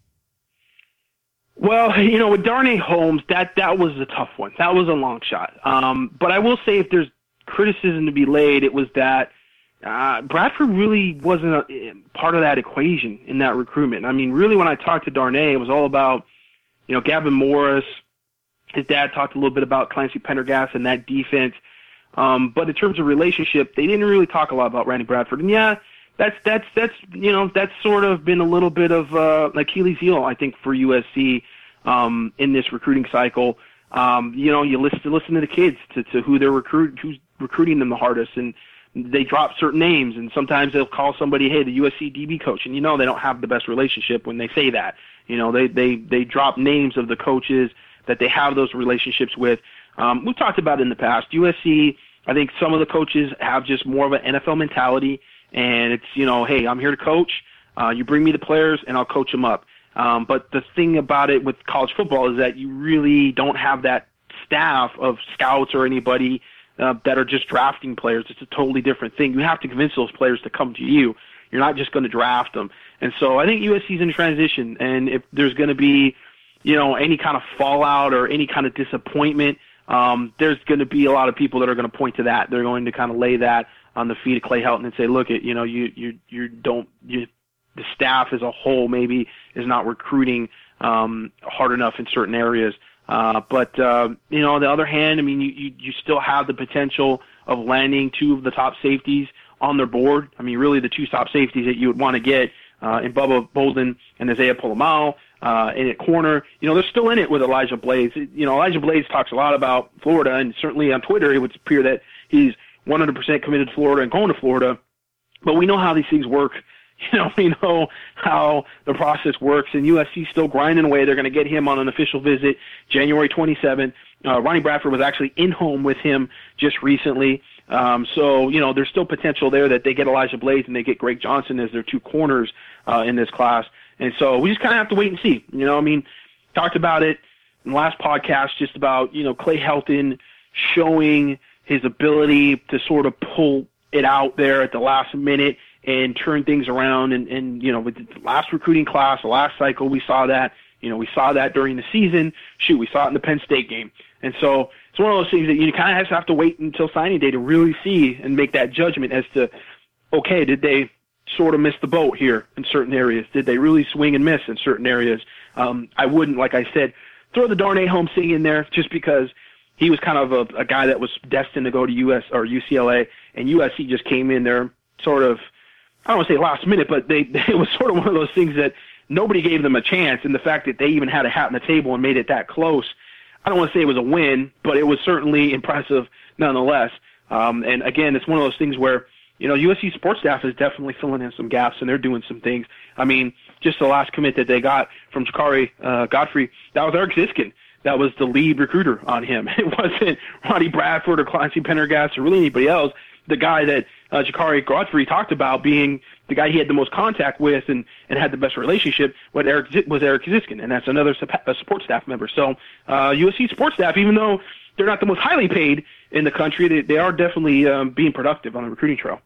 Well, you know, with Darnay Holmes, that, that was a tough one. That was a long shot. Um, but I will say if there's criticism to be laid, it was that Uh, Bradford really wasn't a, part of that equation in that recruitment. I mean, really, when I talked to Darnay, it was all about, you know, Gavin Morris. His dad talked a little bit about Clancy Pendergast and that defense. Um, but in terms of relationship, they didn't really talk a lot about Randy Bradford. And yeah, that's, that's, that's, you know, that's sort of been a little bit of, uh, Achilles heel, I think, for U S C, um, in this recruiting cycle. Um, you know, you listen, listen to the kids to, to who they're recruit, who's recruiting them the hardest. And, they drop certain names, and sometimes they'll call somebody, hey, the U S C D B coach, and you know they don't have the best relationship when they say that. You know, they they they drop names of the coaches that they have those relationships with. Um, we've talked about it in the past. U S C, I think some of the coaches have just more of an N F L mentality, and it's, you know, hey, I'm here to coach. Uh, you bring me the players, and I'll coach them up. Um, but the thing about it with college football is that you really don't have that staff of scouts or anybody Uh, that are just drafting players. It's a totally different thing. You have to convince those players to come to you. You're not just going to draft them. And so I think U S C's in transition, and if there's going to be, you know, any kind of fallout or any kind of disappointment, um, there's going to be a lot of people that are going to point to that. They're going to kind of lay that on the feet of Clay Helton and say, look, it, you know, you you you don't you, the staff as a whole maybe is not recruiting um, hard enough in certain areas. Uh, but, uh, you know, on the other hand, I mean, you, you, you still have the potential of landing two of the top safeties on their board. I mean, really the two top safeties that you would want to get uh, in Bubba Bolden and Isaiah Pola-Mao uh, in at corner. You know, they're still in it with Elijah Blades. You know, Elijah Blades talks a lot about Florida, and certainly on Twitter it would appear that he's one hundred percent committed to Florida and going to Florida. But we know how these things work. You know, we know how the process works, and U S C still grinding away. They're going to get him on an official visit January twenty-seventh. Uh, Ronnie Bradford was actually in home with him just recently. Um, so, you know, there's still potential there that they get Elijah Blades and they get Greg Johnson as their two corners uh, in this class. And so we just kind of have to wait and see. You know, I mean, talked about it in the last podcast just about, you know, Clay Helton showing his ability to sort of pull it out there at the last minute and turn things around. And, and, you know, with the last recruiting class, the last cycle, we saw that. You know, we saw that during the season. Shoot, we saw it in the Penn State game. And so it's one of those things that you kind of have to wait until signing day to really see and make that judgment as to, okay, did they sort of miss the boat here in certain areas? Did they really swing and miss in certain areas? Um, I wouldn't, like I said, throw the Darnay Holmes thing in there just because he was kind of a, a guy that was destined to go to U S or U C L A, and U S C just came in there sort of, I don't want to say last minute, but they, it was sort of one of those things that nobody gave them a chance. And the fact that they even had a hat on the table and made it that close, I don't want to say it was a win, but it was certainly impressive nonetheless. Um, and again, it's one of those things where, you know, U S C sports staff is definitely filling in some gaps, and they're doing some things. I mean, just the last commit that they got from Jakari uh, Godfrey, that was Eric Ziskin. That was the lead recruiter on him. It wasn't Ronnie Bradford or Clancy Pendergast or really anybody else. The guy that uh, Jakari Godfrey talked about being the guy he had the most contact with and, and had the best relationship with Eric was Eric Ziskin, and that's another support staff member. So uh, U S C sports staff, even though they're not the most highly paid in the country, they, they are definitely um, being productive on the recruiting trail.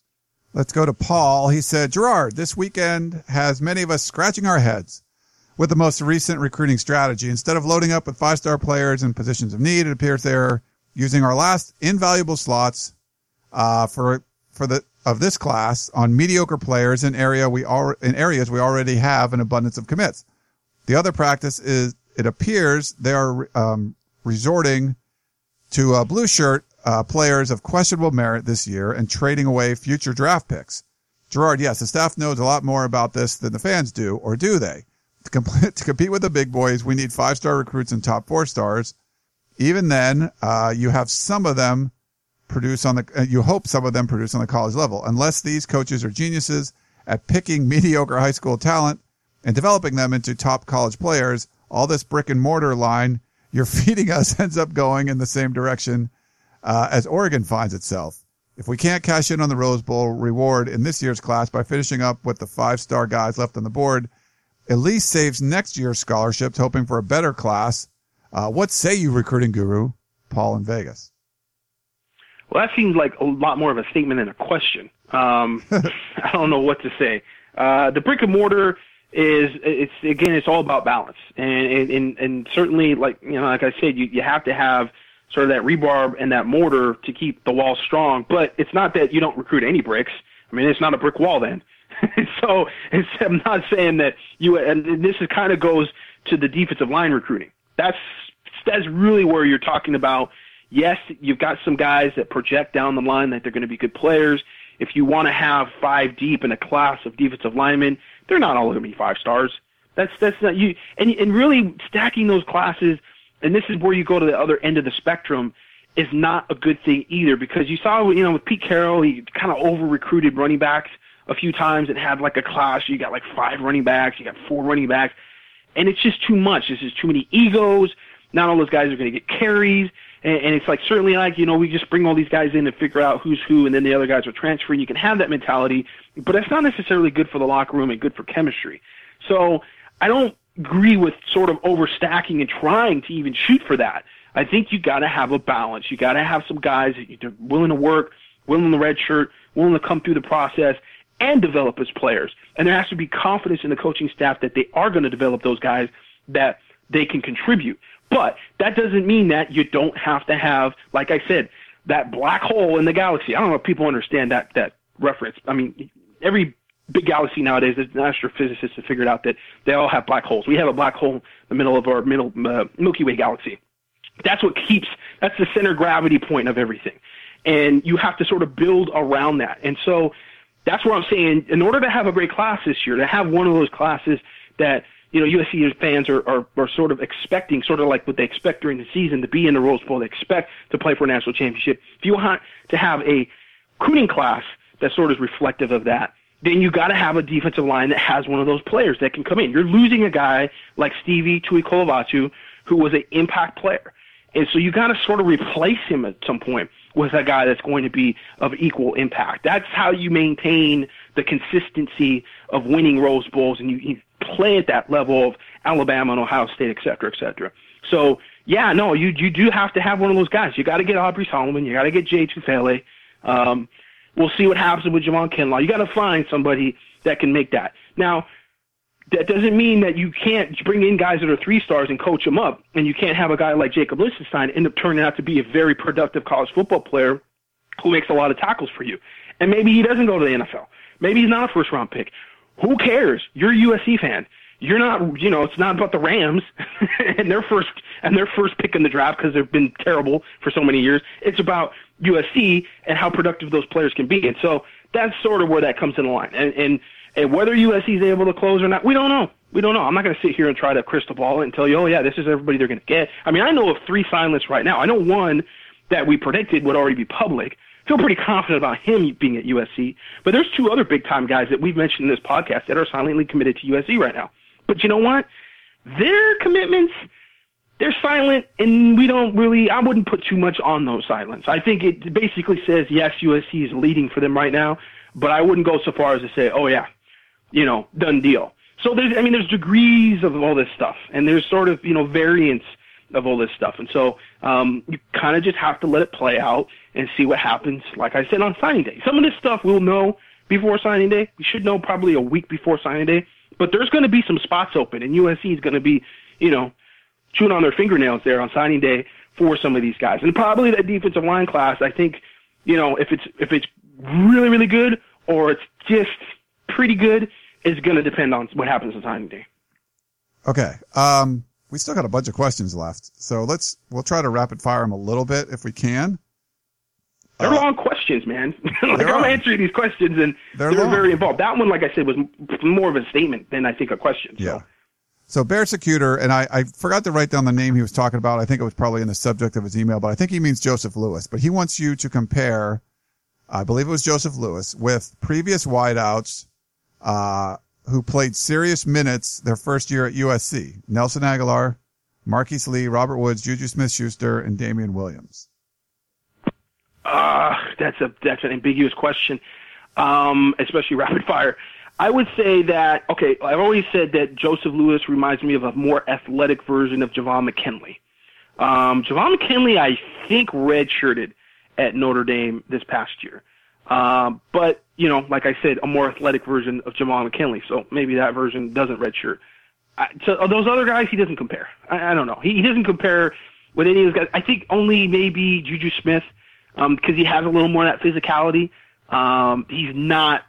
Let's go to Paul. He said, Gerard, this weekend has many of us scratching our heads with the most recent recruiting strategy. Instead of loading up with five-star players in positions of need, it appears they're using our last invaluable slots uh, for for the of this class on mediocre players in area we al- in areas we already have an abundance of commits. The other practice is it appears they are um, resorting to uh, blue shirt uh, players of questionable merit this year and trading away future draft picks. Gerard, yes, the staff knows a lot more about this than the fans do, or do they? To, compl- to compete with the big boys, we need five-star recruits and top four stars. Even then, uh, you have some of them produce on the, uh, you hope some of them produce on the college level. Unless these coaches are geniuses at picking mediocre high school talent and developing them into top college players, all this brick and mortar line you're feeding us ends up going in the same direction uh, as Oregon finds itself. If we can't cash in on the Rose Bowl reward in this year's class by finishing up with the five-star guys left on the board, at least saves next year's scholarships, hoping for a better class. Uh, what say you, recruiting guru, Paul in Vegas? Well, that seems like a lot more of a statement than a question. Um, I don't know what to say. Uh, the brick and mortar is, it's again, it's all about balance. And, and, and certainly, like, you know, like I said, you, you have to have sort of that rebar and that mortar to keep the wall strong. But it's not that you don't recruit any bricks. I mean, it's not a brick wall then. So it's, I'm not saying that you, and this is kind of goes to the defensive line recruiting. That's, that's really where you're talking about. Yes, you've got some guys that project down the line that they're going to be good players. If you want to have five deep in a class of defensive linemen, they're not all going to be five stars. That's, that's not you. And, and really stacking those classes, and this is where you go to the other end of the spectrum, is not a good thing either, because you saw, you know, with Pete Carroll, he kind of over-recruited running backs a few times and had like a class. You got like five running backs, you got four running backs, and it's just too much. This is too many egos. Not all those guys are going to get carries, and, and it's like certainly like, you know, we just bring all these guys in and figure out who's who, and then the other guys are transferring. You can have that mentality, but it's not necessarily good for the locker room and good for chemistry. So I don't agree with sort of overstacking and trying to even shoot for that. I think you got to have a balance. You got to have some guys that are willing to work, willing to redshirt, willing to come through the process and develop as players. And there has to be confidence in the coaching staff that they are going to develop those guys, that they can contribute. But that doesn't mean that you don't have to have, like I said, that black hole in the galaxy. I don't know if people understand that that reference. I mean, every big galaxy nowadays, the astrophysicists have figured out that they all have black holes. We have a black hole in the middle of our middle uh, Milky Way galaxy. That's what keeps, that's the center gravity point of everything. And you have to sort of build around that. And so that's what I'm saying. In order to have a great class this year, to have one of those classes that, you know, U S C fans are, are, are sort of expecting, sort of like what they expect during the season, to be in the Rose Bowl, they expect to play for a national championship. If you want to have a recruiting class that sort of is reflective of that, then you got to have a defensive line that has one of those players that can come in. You're losing a guy like Stevie Tuikolovatu, who was an impact player. And so you got to sort of replace him at some point with a guy that's going to be of equal impact. That's how you maintain the consistency of winning Rose Bowls, and you, you play at that level of Alabama and Ohio State, et cetera, et cetera. So, yeah, no, you you do have to have one of those guys. You got to get Aubrey Solomon. You got to get Jay Tufele. Um, we'll see what happens with Javon Kinlaw. You got to find somebody that can make that. Now, that doesn't mean that you can't bring in guys that are three stars and coach them up, and you can't have a guy like Jacob Lichtenstein end up turning out to be a very productive college football player who makes a lot of tackles for you. And maybe he doesn't go to the N F L. Maybe he's not a first-round pick. Who cares? You're a U S C fan. You're not, you know, it's not about the Rams and their first and their first pick in the draft because they've been terrible for so many years. It's about U S C and how productive those players can be. And so that's sort of where that comes in line. And, and And whether U S C is able to close or not, we don't know. We don't know. I'm not going to sit here and try to crystal ball it and tell you, oh, yeah, this is everybody they're going to get. I mean, I know of three silents right now. I know one that we predicted would already be public. I feel pretty confident about him being at U S C. But there's two other big-time guys that we've mentioned in this podcast that are silently committed to U S C right now. But you know what? Their commitments, they're silent, and we don't really – I wouldn't put too much on those silents. I think it basically says, yes, U S C is leading for them right now, but I wouldn't go so far as to say, oh, yeah, you know, done deal. So there's, I mean, there's degrees of all this stuff, and there's sort of, you know, variants of all this stuff. And so um, you kind of just have to let it play out and see what happens, like I said, on signing day. Some of this stuff we'll know before signing day. We should know probably a week before signing day. But there's going to be some spots open, and U S C is going to be, you know, chewing on their fingernails there on signing day for some of these guys. And probably that defensive line class, I think, you know, if it's if it's really, really good or it's just pretty good is going to depend on what happens on signing day. Okay. Um, we still got a bunch of questions left. So let's, we'll try to rapid fire them a little bit if we can. They're uh, long questions, man. Like I'm are. answering these questions and they're, they're long. very involved. That one, like I said, was more of a statement than I think a question. So. Yeah. So Bear Secutor, and I, I forgot to write down the name he was talking about. I think it was probably in the subject of his email, but I think he means Joseph Lewis. But he wants you to compare, I believe it was Joseph Lewis, with previous wideouts uh, who played serious minutes their first year at U S C. Nelson Aguilar, Marquise Lee, Robert Woods, Juju Smith-Schuster, and Damian Williams. Uh, that's a that's an ambiguous question, um, especially rapid fire. I would say that, okay, I've always said that Joseph Lewis reminds me of a more athletic version of Javon McKinley. Um, Javon McKinley, I think, redshirted at Notre Dame this past year. Um, but, you know, like I said, a more athletic version of Javon McKinley. So maybe that version doesn't redshirt. I, so those other guys, he doesn't compare. I, I don't know. He, he doesn't compare with any of those guys. I think only maybe Juju Smith, um, because he has a little more of that physicality. Um, he's not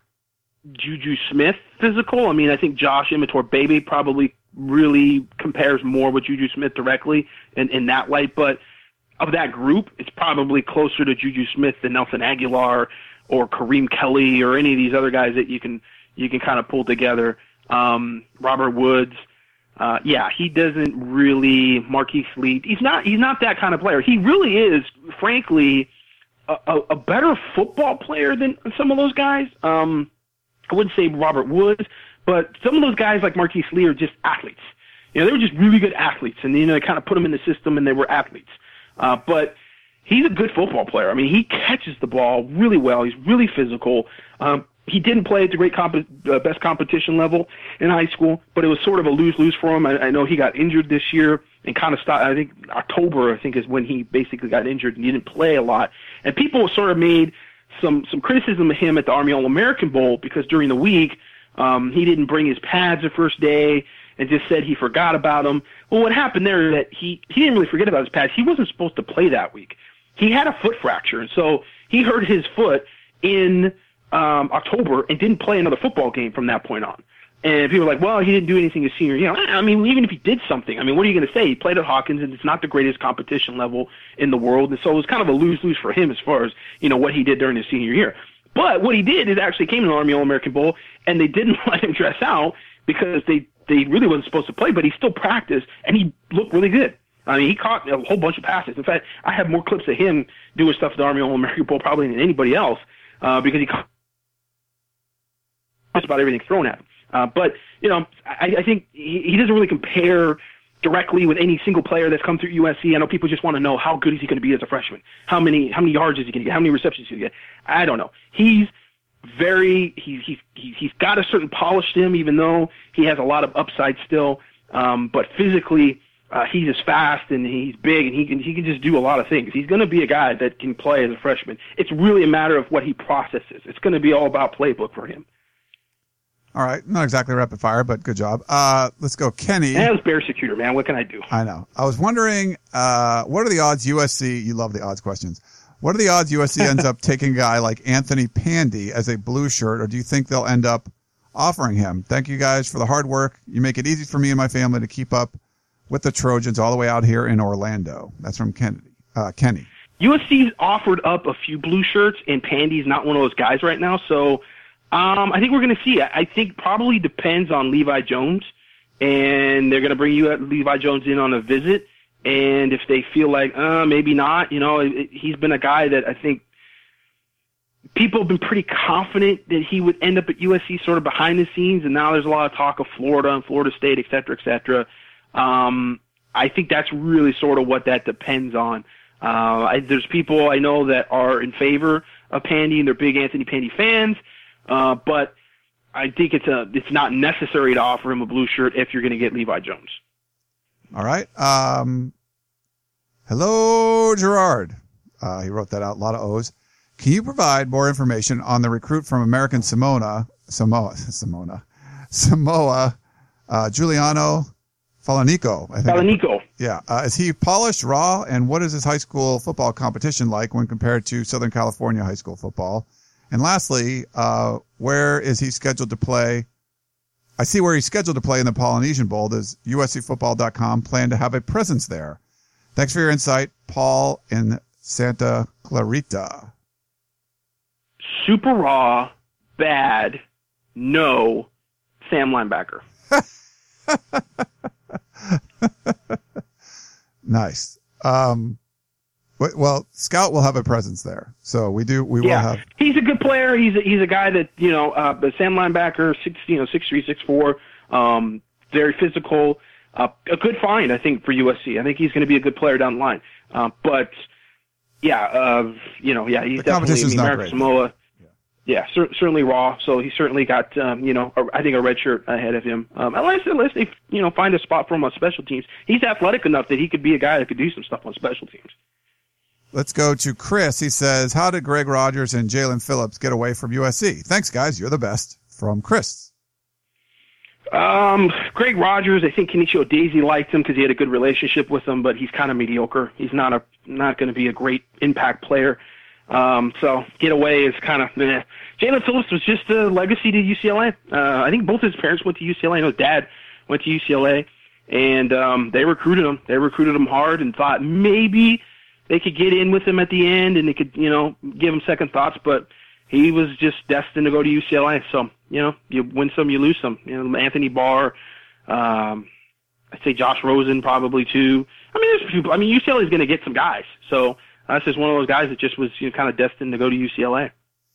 Juju Smith physical. I mean, I think Josh Imatorbhebhe probably really compares more with Juju Smith directly in, in that light. But of that group, it's probably closer to Juju Smith than Nelson Aguilar or Kareem Kelly or any of these other guys that you can you can kind of pull together. Um, Robert Woods, uh, yeah, he doesn't really. Marquise Lee, he's not he's not that kind of player. He really is, frankly, a, a, a better football player than some of those guys. Um, I wouldn't say Robert Woods, but some of those guys like Marquise Lee are just athletes. You know, they were just really good athletes, and you know, they kind of put them in the system, and they were athletes. Uh, but he's a good football player. I mean, he catches the ball really well. He's really physical. Um, he didn't play at the great comp- uh, best competition level in high school, but it was sort of a lose-lose for him. I, I know he got injured this year and kind of stopped. I think October, I think, is when he basically got injured and he didn't play a lot. And people sort of made some some criticism of him at the Army All-American Bowl because during the week um, he didn't bring his pads the first day and just said he forgot about them. Well, what happened there is that he, he didn't really forget about his pads. He wasn't supposed to play that week. He had a foot fracture, and so he hurt his foot in um, October and didn't play another football game from that point on. And people were like, well, he didn't do anything his senior year. I mean, even if he did something, I mean, what are you going to say? He played at Hawkins, and it's not the greatest competition level in the world. And so it was kind of a lose-lose for him as far as, you know, what he did during his senior year. But what he did is actually came to the Army All-American Bowl, and they didn't let him dress out because they, they really wasn't supposed to play, but he still practiced, and he looked really good. I mean, he caught a whole bunch of passes. In fact, I have more clips of him doing stuff at the Army All-American Bowl probably than anybody else uh, because he caught just about everything thrown at him. Uh, but, you know, I, I think he, he doesn't really compare directly with any single player that's come through U S C. I know people just want to know how good is he going to be as a freshman? How many how many yards is he going to get? How many receptions is he going to get? I don't know. He's very he's he's he's got a certain polish to him, even though he has a lot of upside still. Um, but physically, uh, he's as fast and he's big and he can he can just do a lot of things. He's going to be a guy that can play as a freshman. It's really a matter of what he processes. It's going to be all about playbook for him. All right. Not exactly rapid fire, but good job. Uh, let's go. Kenny. That was Bear Secutor, man. What can I do? I know. I was wondering, uh, what are the odds U S C, you love the odds questions. What are the odds U S C ends up taking a guy like Anthony Pandy as a blue shirt, or do you think they'll end up offering him? Thank you guys for the hard work. You make it easy for me and my family to keep up with the Trojans all the way out here in Orlando. That's from Kennedy, uh, Kenny. U S C's offered up a few blue shirts, and Pandy's not one of those guys right now, so Um, I think we're going to see. I think probably depends on Levi Jones, and they're going to bring you Levi Jones in on a visit. And if they feel like, uh, maybe not, you know, it, it, he's been a guy that I think people have been pretty confident that he would end up at U S C sort of behind the scenes. And now there's a lot of talk of Florida and Florida State, et cetera, et cetera. Um, I think that's really sort of what that depends on. Uh, I, there's people I know that are in favor of Pandy, and they're big Anthony Pandy fans. Uh, but I think it's a it's not necessary to offer him a blue shirt if you're going to get Levi Jones. All right. Um, hello, Gerard. Uh, he wrote that out. A lot of O's. Can you provide more information on the recruit from American Samoa, Samoa, Samoa, Samoa, uh, Giuliano Falanico? I think. Falanico. Yeah. Uh, is he polished, raw, and what is his high school football competition like when compared to Southern California high school football? And lastly, uh, where is he scheduled to play? I see where he's scheduled to play in the Polynesian Bowl. Does U S C football dot com plan to have a presence there? Thanks for your insight, Paul in Santa Clarita. Super raw, bad, no, Sam linebacker. Nice. Um, well, Scout will have a presence there, so we do. We yeah. will have. He's a good player. He's a, he's a guy that you know. Uh, but Sam linebacker, six you know six three six four, um, very physical. Uh, a good find, I think, for U S C. I think he's going to be a good player down the line. Uh, but yeah, uh, you know, yeah, he's the definitely competition's not American great. Samoa. Yeah, cer- certainly raw. So he's certainly got, um, you know, a, I think a red shirt ahead of him. Um, unless, unless they, you know, find a spot for him on special teams. He's athletic enough that he could be a guy that could do some stuff on special teams. Let's go to Chris. He says, how did Greg Rogers and Jalen Phillips get away from U S C? Thanks, guys. You're the best. From Chris. Um, Greg Rogers, I think Kenichio Daisy liked him because he had a good relationship with him, but he's kind of mediocre. He's not a not going to be a great impact player. Um, so get away is kind of meh. Jalen Phillips was just a legacy to U C L A. Uh, I think both his parents went to U C L A. I know his dad went to U C L A, and um, they recruited him. They recruited him hard and thought maybe they could get in with him at the end and they could, you know, give him second thoughts. But he was just destined to go to U C L A. So, you know, you win some, you lose some. You know, Anthony Barr, um, I'd say Josh Rosen probably too. I mean, there's people. I mean, U C L A is going to get some guys. So. That's just one of those guys that just was you know, kind of destined to go to U C L A.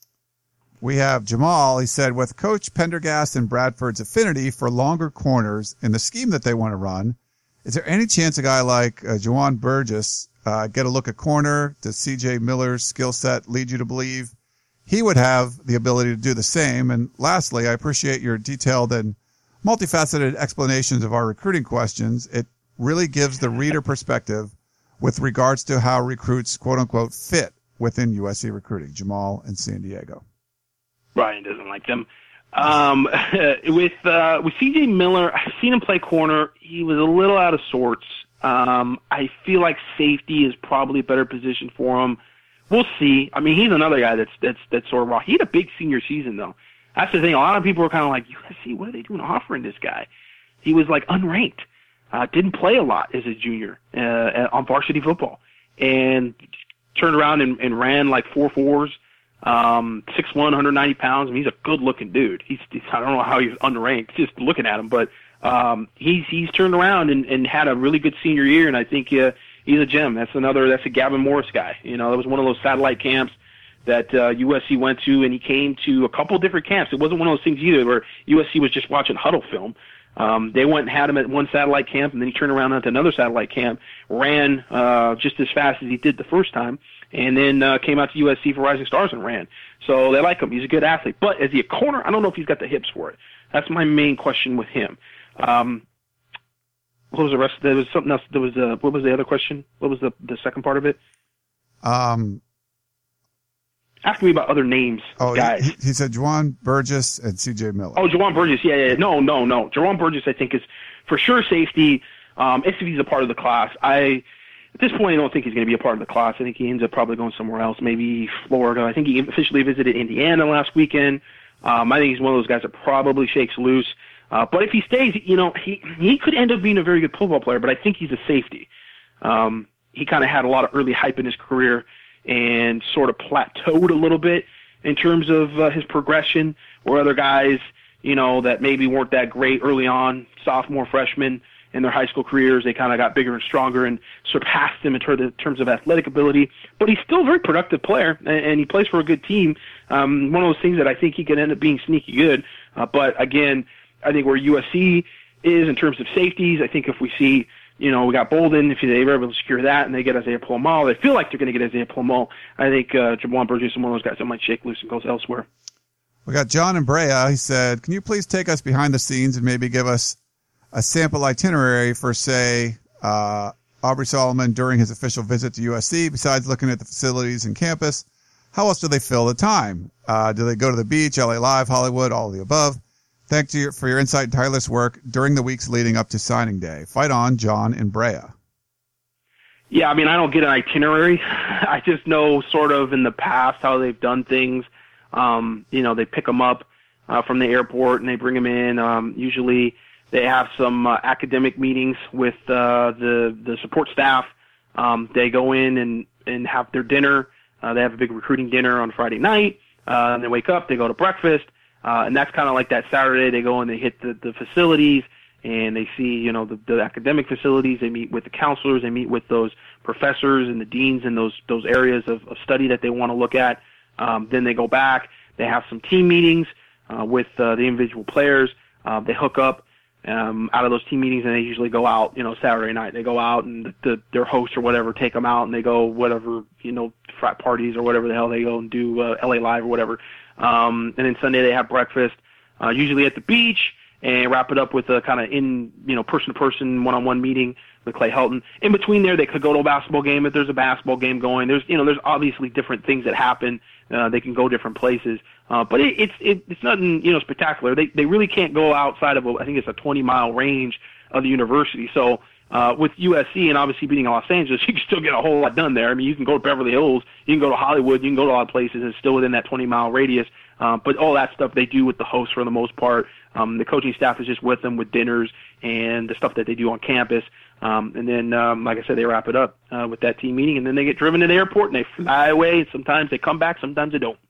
We have Jamal. He said, with Coach Pendergast and Bradford's affinity for longer corners in the scheme that they want to run, is there any chance a guy like uh, Juwan Burgess uh, get a look at corner? Does C J Miller's skill set lead you to believe he would have the ability to do the same? And lastly, I appreciate your detailed and multifaceted explanations of our recruiting questions. It really gives the reader perspective with regards to how recruits, quote unquote, fit within U S C recruiting. Jamal in San Diego. Brian doesn't like them. Um, with, uh, with C J Miller, I've seen him play corner. He was a little out of sorts. Um, I feel like safety is probably a better position for him. We'll see. I mean, he's another guy that's, that's, that's sort of raw. He had a big senior season though. That's the thing. A lot of people were kind of like, U S C, what are they doing offering this guy? He was like unranked. Uh, didn't play a lot as a junior uh, on varsity football, and turned around and, and ran like four fours, um, six one, one hundred ninety pounds. I mean, he's a good-looking dude. He's, he's I don't know how he's unranked just looking at him, but um, he's he's turned around and, and had a really good senior year, and I think uh, he's a gem. That's another. That's a Gavin Morris guy. You know, that was one of those satellite camps that uh, U S C went to, and he came to a couple different camps. It wasn't one of those things either where U S C was just watching huddle film. Um, they went and had him at one satellite camp, and then he turned around at another satellite camp, ran uh, just as fast as he did the first time, and then uh, came out to U S C for Rising Stars and ran. So they like him. He's a good athlete. But is he a corner? I don't know if he's got the hips for it. That's my main question with him. Um, what was the rest? There was something else. There was uh, what was the other question? What was the the second part of it? Um. Ask me about other names, oh, guys. He, he said Juwan Burgess and C J Miller. Oh, Juwan Burgess. Yeah, yeah. No, no, no. Juwan Burgess, I think, is for sure safety. Um, if he's a part of the class, I at this point I don't think he's going to be a part of the class. I think he ends up probably going somewhere else, maybe Florida. I think he officially visited Indiana last weekend. Um, I think he's one of those guys that probably shakes loose. Uh, but if he stays, you know, he he could end up being a very good football player. But I think he's a safety. Um, he kind of had a lot of early hype in his career, and sort of plateaued a little bit in terms of uh, his progression, where other guys, you know, that maybe weren't that great early on, sophomore, freshman, in their high school careers, they kind of got bigger and stronger and surpassed him in terms of athletic ability. But he's still a very productive player, and he plays for a good team. Um, one of those things that I think he could end up being sneaky good. Uh, but, again, I think where U S C is in terms of safeties, I think if we see, you know, we got Bolden, if they were able to secure that and they get Isaiah Plomo, they feel like they're going to get Isaiah Plomo. I think uh, Juwan Burgess is one of those guys that might shake loose and goes elsewhere. We got John in Brea. He said, can you please take us behind the scenes and maybe give us a sample itinerary for, say, uh, Aubrey Solomon during his official visit to U S C? Besides looking at the facilities and campus, how else do they fill the time? Uh, do they go to the beach, L A Live, Hollywood, all of the above? Thank you for your insight and tireless work during the weeks leading up to signing day. Fight on, John in Brea. Yeah, I mean, I don't get an itinerary. I just know sort of in the past how they've done things. Um, you know, they pick them up uh, from the airport and they bring them in. Um, usually they have some uh, academic meetings with uh, the the support staff. Um, they go in and, and have their dinner. Uh, they have a big recruiting dinner on Friday night. Uh, and they wake up, they go to breakfast. Uh, and that's kind of like that Saturday. They go and they hit the, the facilities and they see, you know, the, the academic facilities. They meet with the counselors. They meet with those professors and the deans in those, those areas of, of study that they want to look at. Um, then they go back. They have some team meetings uh, with uh, the individual players. Uh, they hook up um, out of those team meetings, and they usually go out, you know, Saturday night. They go out, and the, the, their hosts or whatever take them out, and they go whatever, you know, frat parties or whatever the hell they go and do, uh, L A Live or whatever. Um, and then Sunday they have breakfast, uh, usually at the beach, and wrap it up with a kind of in, you know, person-to-person, one-on-one meeting with Clay Helton. In between there, they could go to a basketball game if there's a basketball game going. There's, you know, there's obviously different things that happen. Uh, they can go different places. Uh, but it, it's, it, it's nothing, you know, spectacular. They, they really can't go outside of, a, I think it's a twenty mile range of the university. So, uh, with U S C and obviously beating Los Angeles, you can still get a whole lot done there. I mean, you can go to Beverly Hills, you can go to Hollywood, you can go to a lot of places, and it's still within that twenty mile radius. Uh, but all that stuff they do with the hosts for the most part. Um, the coaching staff is just with them with dinners and the stuff that they do on campus. Um, and then, um, like I said, they wrap it up uh, with that team meeting, and then they get driven to the airport and they fly away. Sometimes they come back, sometimes they don't.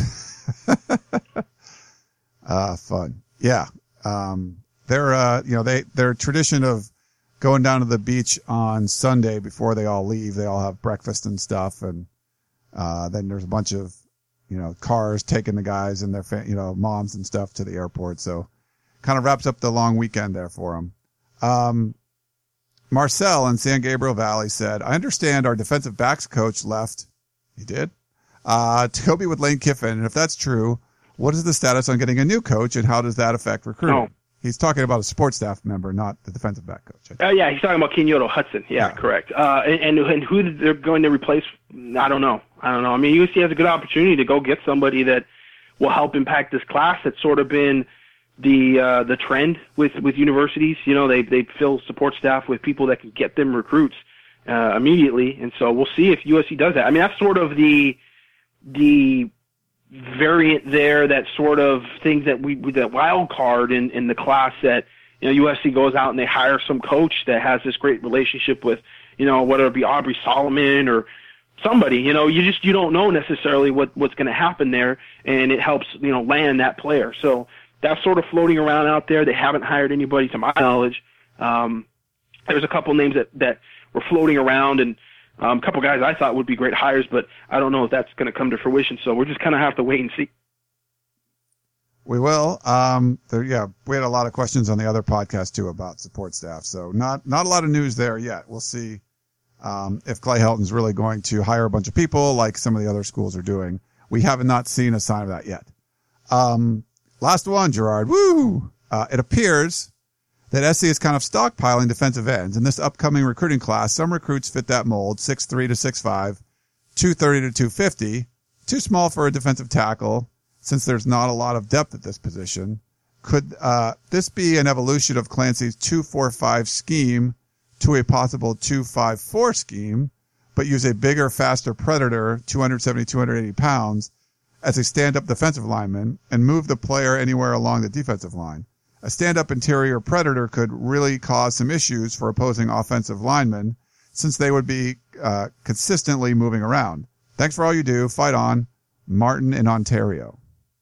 uh, fun. Yeah. Um, they're, uh, you know, they, their tradition of going down to the beach on Sunday before they all leave, they all have breakfast and stuff. And, uh, then there's a bunch of, you know, cars taking the guys and their, fa- you know, moms and stuff to the airport. So kind of wraps up the long weekend there for them. Um, Marcel in San Gabriel Valley said, I understand our defensive backs coach left. He did. Uh, to go be with Lane Kiffin. And if that's true, what is the status on getting a new coach and how does that affect recruiting? Oh. He's talking about a support staff member, not the defensive back coach. Oh, uh, yeah, he's talking about Kenyatta Hudson. Yeah, yeah. Correct. Uh, and, and who they're going to replace, I don't know. I don't know. I mean, U S C has a good opportunity to go get somebody that will help impact this class. That's sort of been the uh, the trend with, with universities. You know, they, they fill support staff with people that can get them recruits uh, immediately. And so we'll see if U S C does that. I mean, that's sort of the the variant there, that sort of things that we, that wild card in, in the class that, you know, U S C goes out and they hire some coach that has this great relationship with, you know, whether it be Aubrey Solomon or somebody, you know, you just, you don't know necessarily what, what's going to happen there, and it helps, you know, land that player. So that's sort of floating around out there. They haven't hired anybody to my knowledge. Um, there's a couple names that, that were floating around, and Um, a couple guys I thought would be great hires, but I don't know if that's going to come to fruition. So we're just kind of have to wait and see. We will. Um, there, yeah, we had a lot of questions on the other podcast too about support staff. So not, not a lot of news there yet. We'll see, um, if Clay Helton's really going to hire a bunch of people like some of the other schools are doing. We have not seen a sign of that yet. Um, last one, Gerard. Woo! Uh, it appears that S C is kind of stockpiling defensive ends. In this upcoming recruiting class, some recruits fit that mold, six three to six five, two thirty to two fifty, too small for a defensive tackle since there's not a lot of depth at this position. Could uh, this be an evolution of Clancy's two four five scheme to a possible two five four scheme, but use a bigger, faster predator, two seventy, two eighty pounds, as a stand-up defensive lineman and move the player anywhere along the defensive line? A stand-up interior predator could really cause some issues for opposing offensive linemen since they would be uh, consistently moving around. Thanks for all you do. Fight on. Martin in Ontario.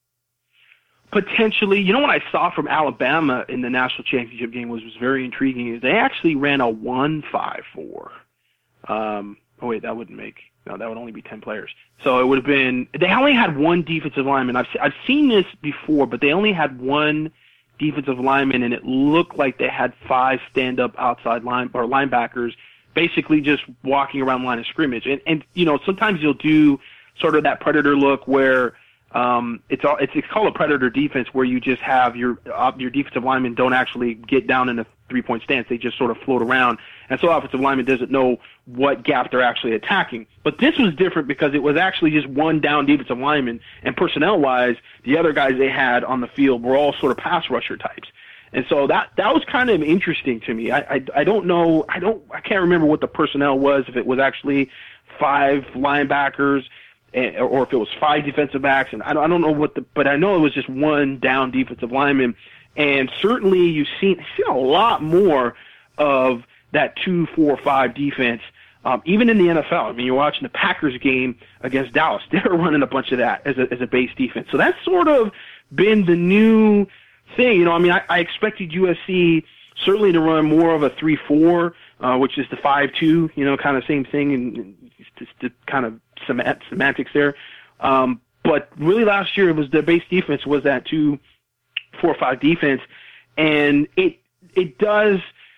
Potentially. You know what I saw from Alabama in the national championship game was, was very intriguing. They actually ran a one five four. Um, oh, wait, that wouldn't make – no, that would only be ten players. So it would have been – they only had one defensive lineman. I've, I've seen this before, but they only had one – defensive linemen, and it looked like they had five stand-up outside line or linebackers, basically just walking around the line of scrimmage. And, and you know, sometimes you'll do sort of that predator look where um, it's all it's, it's called a predator defense, where you just have your uh, your defensive linemen don't actually get down in a three-point stance; they just sort of float around, and so offensive lineman doesn't know what gap they're actually attacking. But this was different because it was actually just one down defensive lineman, and personnel-wise, the other guys they had on the field were all sort of pass rusher types. And so that that was kind of interesting to me. I, I I don't know I don't I can't remember what the personnel was, if it was actually five linebackers and, or if it was five defensive backs, and I don't, I don't know what the, but I know it was just one down defensive lineman. And certainly you've seen, seen a lot more of that two, four, five defense, um, even in the N F L. I mean, you're watching the Packers game against Dallas. They were running a bunch of that as a, as a base defense. So that's sort of been the new thing. You know, I mean, I, I expected U S C certainly to run more of a three four, uh, which is the five two, you know, kind of same thing, and just the kind of semant- semantics there. Um, but really last year it was the base defense was that two, four, five defense, and it it does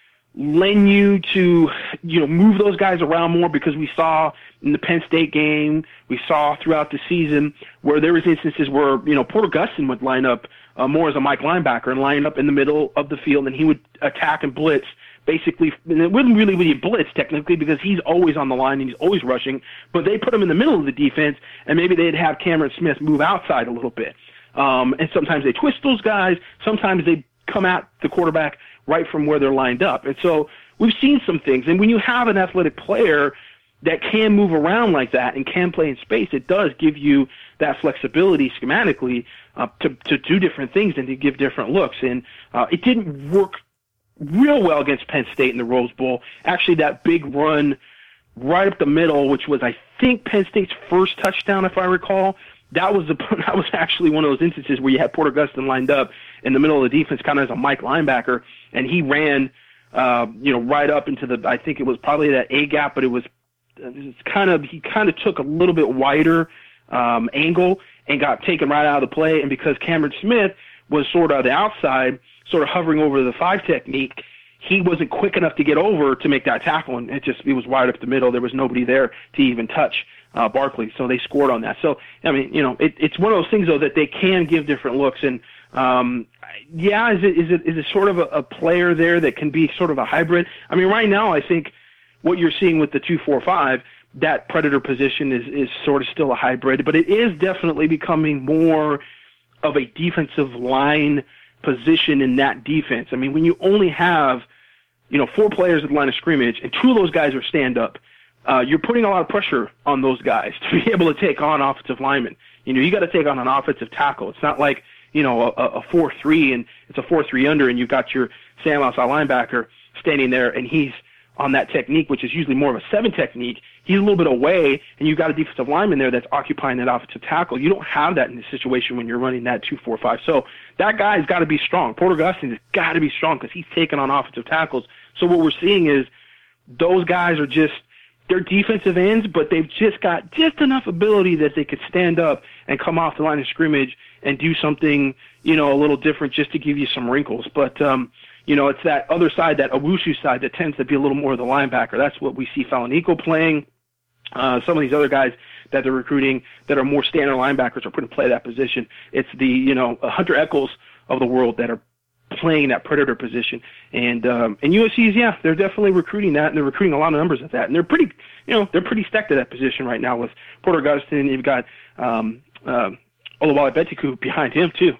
lend you to, you know, move those guys around more, because we saw in the Penn State game, we saw throughout the season where there was instances where, you know, Porter Gustin would line up uh, more as a Mike linebacker and line up in the middle of the field, and he would attack and blitz. Basically, and it wouldn't really be a blitz technically, because he's always on the line and he's always rushing, but they put him in the middle of the defense, and maybe they'd have Cameron Smith move outside a little bit. Um, and sometimes they twist those guys. Sometimes they come at the quarterback right from where they're lined up. And so we've seen some things. And when you have an athletic player that can move around like that and can play in space, it does give you that flexibility schematically uh, to, to do different things and to give different looks. And uh, it didn't work real well against Penn State in the Rose Bowl. Actually, that big run right up the middle, which was, I think, Penn State's first touchdown, if I recall, That was the, that was actually one of those instances where you had Porter Gustin lined up in the middle of the defense, kind of as a Mike linebacker, and he ran, uh, you know, right up into the, I think it was probably that A gap, but it was, it's kind of, he kind of took a little bit wider um, angle and got taken right out of the play. And because Cameron Smith was sort of the outside, sort of hovering over the five technique, he wasn't quick enough to get over to make that tackle, and it just, it was wide up the middle. There was nobody there to even touch uh, Barkley, so they scored on that. So, I mean, you know, it, it's one of those things, though, that they can give different looks. And, um, yeah, is it, is it, is it sort of a, a player there that can be sort of a hybrid? I mean, right now, I think what you're seeing with the two four five, that predator position is, is sort of still a hybrid, but it is definitely becoming more of a defensive line position in that defense. I mean, when you only have, you know, four players at the line of scrimmage and two of those guys are stand-up, uh, you're putting a lot of pressure on those guys to be able to take on offensive linemen. You know, you got to take on an offensive tackle. It's not like, you know, a, a four three and it's a four three under and you've got your Sam outside linebacker standing there and he's on that technique, which is usually more of a seven technique. He's a little bit away, and you've got a defensive lineman there that's occupying that offensive tackle. You don't have that in this situation when you're running that two four five. So that guy's got to be strong. Porter Gustin has got to be strong because he's taking on offensive tackles. So what we're seeing is those guys are just, they're defensive ends, but they've just got just enough ability that they could stand up and come off the line of scrimmage and do something, you know, a little different just to give you some wrinkles. But, um, you know, it's that other side, that Owusu side, that tends to be a little more of the linebacker. That's what we see Falanico playing. Uh, some of these other guys that they're recruiting that are more standard linebackers are putting play that position. It's the, you know, Hunter Echols of the world that are playing that predator position. And, um, and U S C's, yeah, they're definitely recruiting that, and they're recruiting a lot of numbers of that. And they're pretty, you know, they're pretty stacked at that position right now with Porter Gustin. You've got, um, uh, Olawale Betiku behind him too.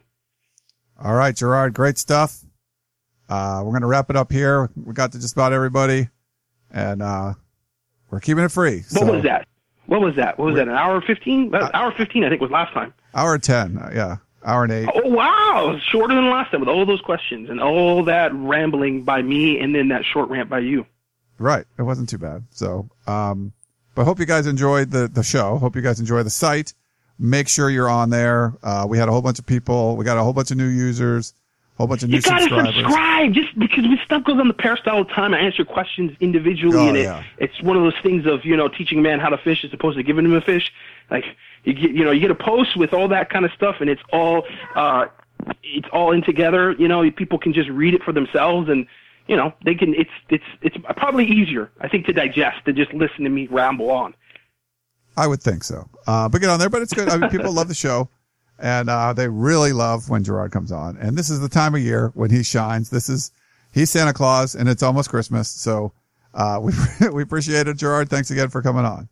All right, Gerard, great stuff. Uh, we're going to wrap it up here. We got to just about everybody, and uh, we're keeping it free. What so. was that? What was that? What was that? An hour fifteen? Uh, hour fifteen, I think, was last time. Hour ten, uh, yeah. Hour and eight. Oh, wow. Shorter than last time with all those questions and all that rambling by me and then that short rant by you. Right. It wasn't too bad. So, um, but hope you guys enjoyed the, the show. Hope you guys enjoy the site. Make sure you're on there. Uh, we had a whole bunch of people. We got a whole bunch of new users. Whole bunch of new you gotta subscribers. subscribe just because when stuff goes on the Peristyle all the time. I answer questions individually, oh, and it, yeah. it's one of those things of, you know, teaching a man how to fish as opposed to giving him a fish. Like you get, you know, you get a post with all that kind of stuff, and it's all, uh, it's all in together. You know, people can just read it for themselves, and you know, they can. It's it's it's probably easier, I think, to digest than just listen to me ramble on. I would think so. Uh, but get on there. But it's good. I mean, people love the show. And, uh, they really love when Gerard comes on. And this is the time of year when he shines. This is, he's Santa Claus and it's almost Christmas. So, uh, we, we appreciate it, Gerard. Thanks again for coming on.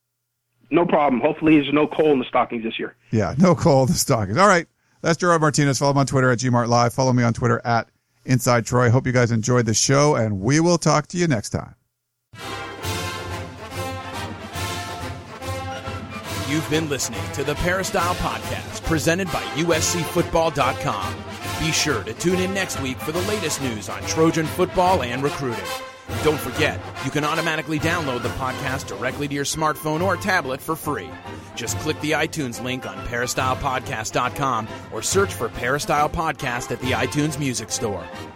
No problem. Hopefully there's no coal in the stockings this year. Yeah, no coal in the stockings. All right. That's Gerard Martinez. Follow him on Twitter at G Mart Live. Follow me on Twitter at Inside Troy. Hope you guys enjoyed the show, and we will talk to you next time. You've been listening to the Peristyle Podcast, presented by U S C Football dot com. Be sure to tune in next week for the latest news on Trojan football and recruiting. And don't forget, you can automatically download the podcast directly to your smartphone or tablet for free. Just click the iTunes link on Peristyle Podcast dot com or search for Peristyle Podcast at the iTunes Music Store.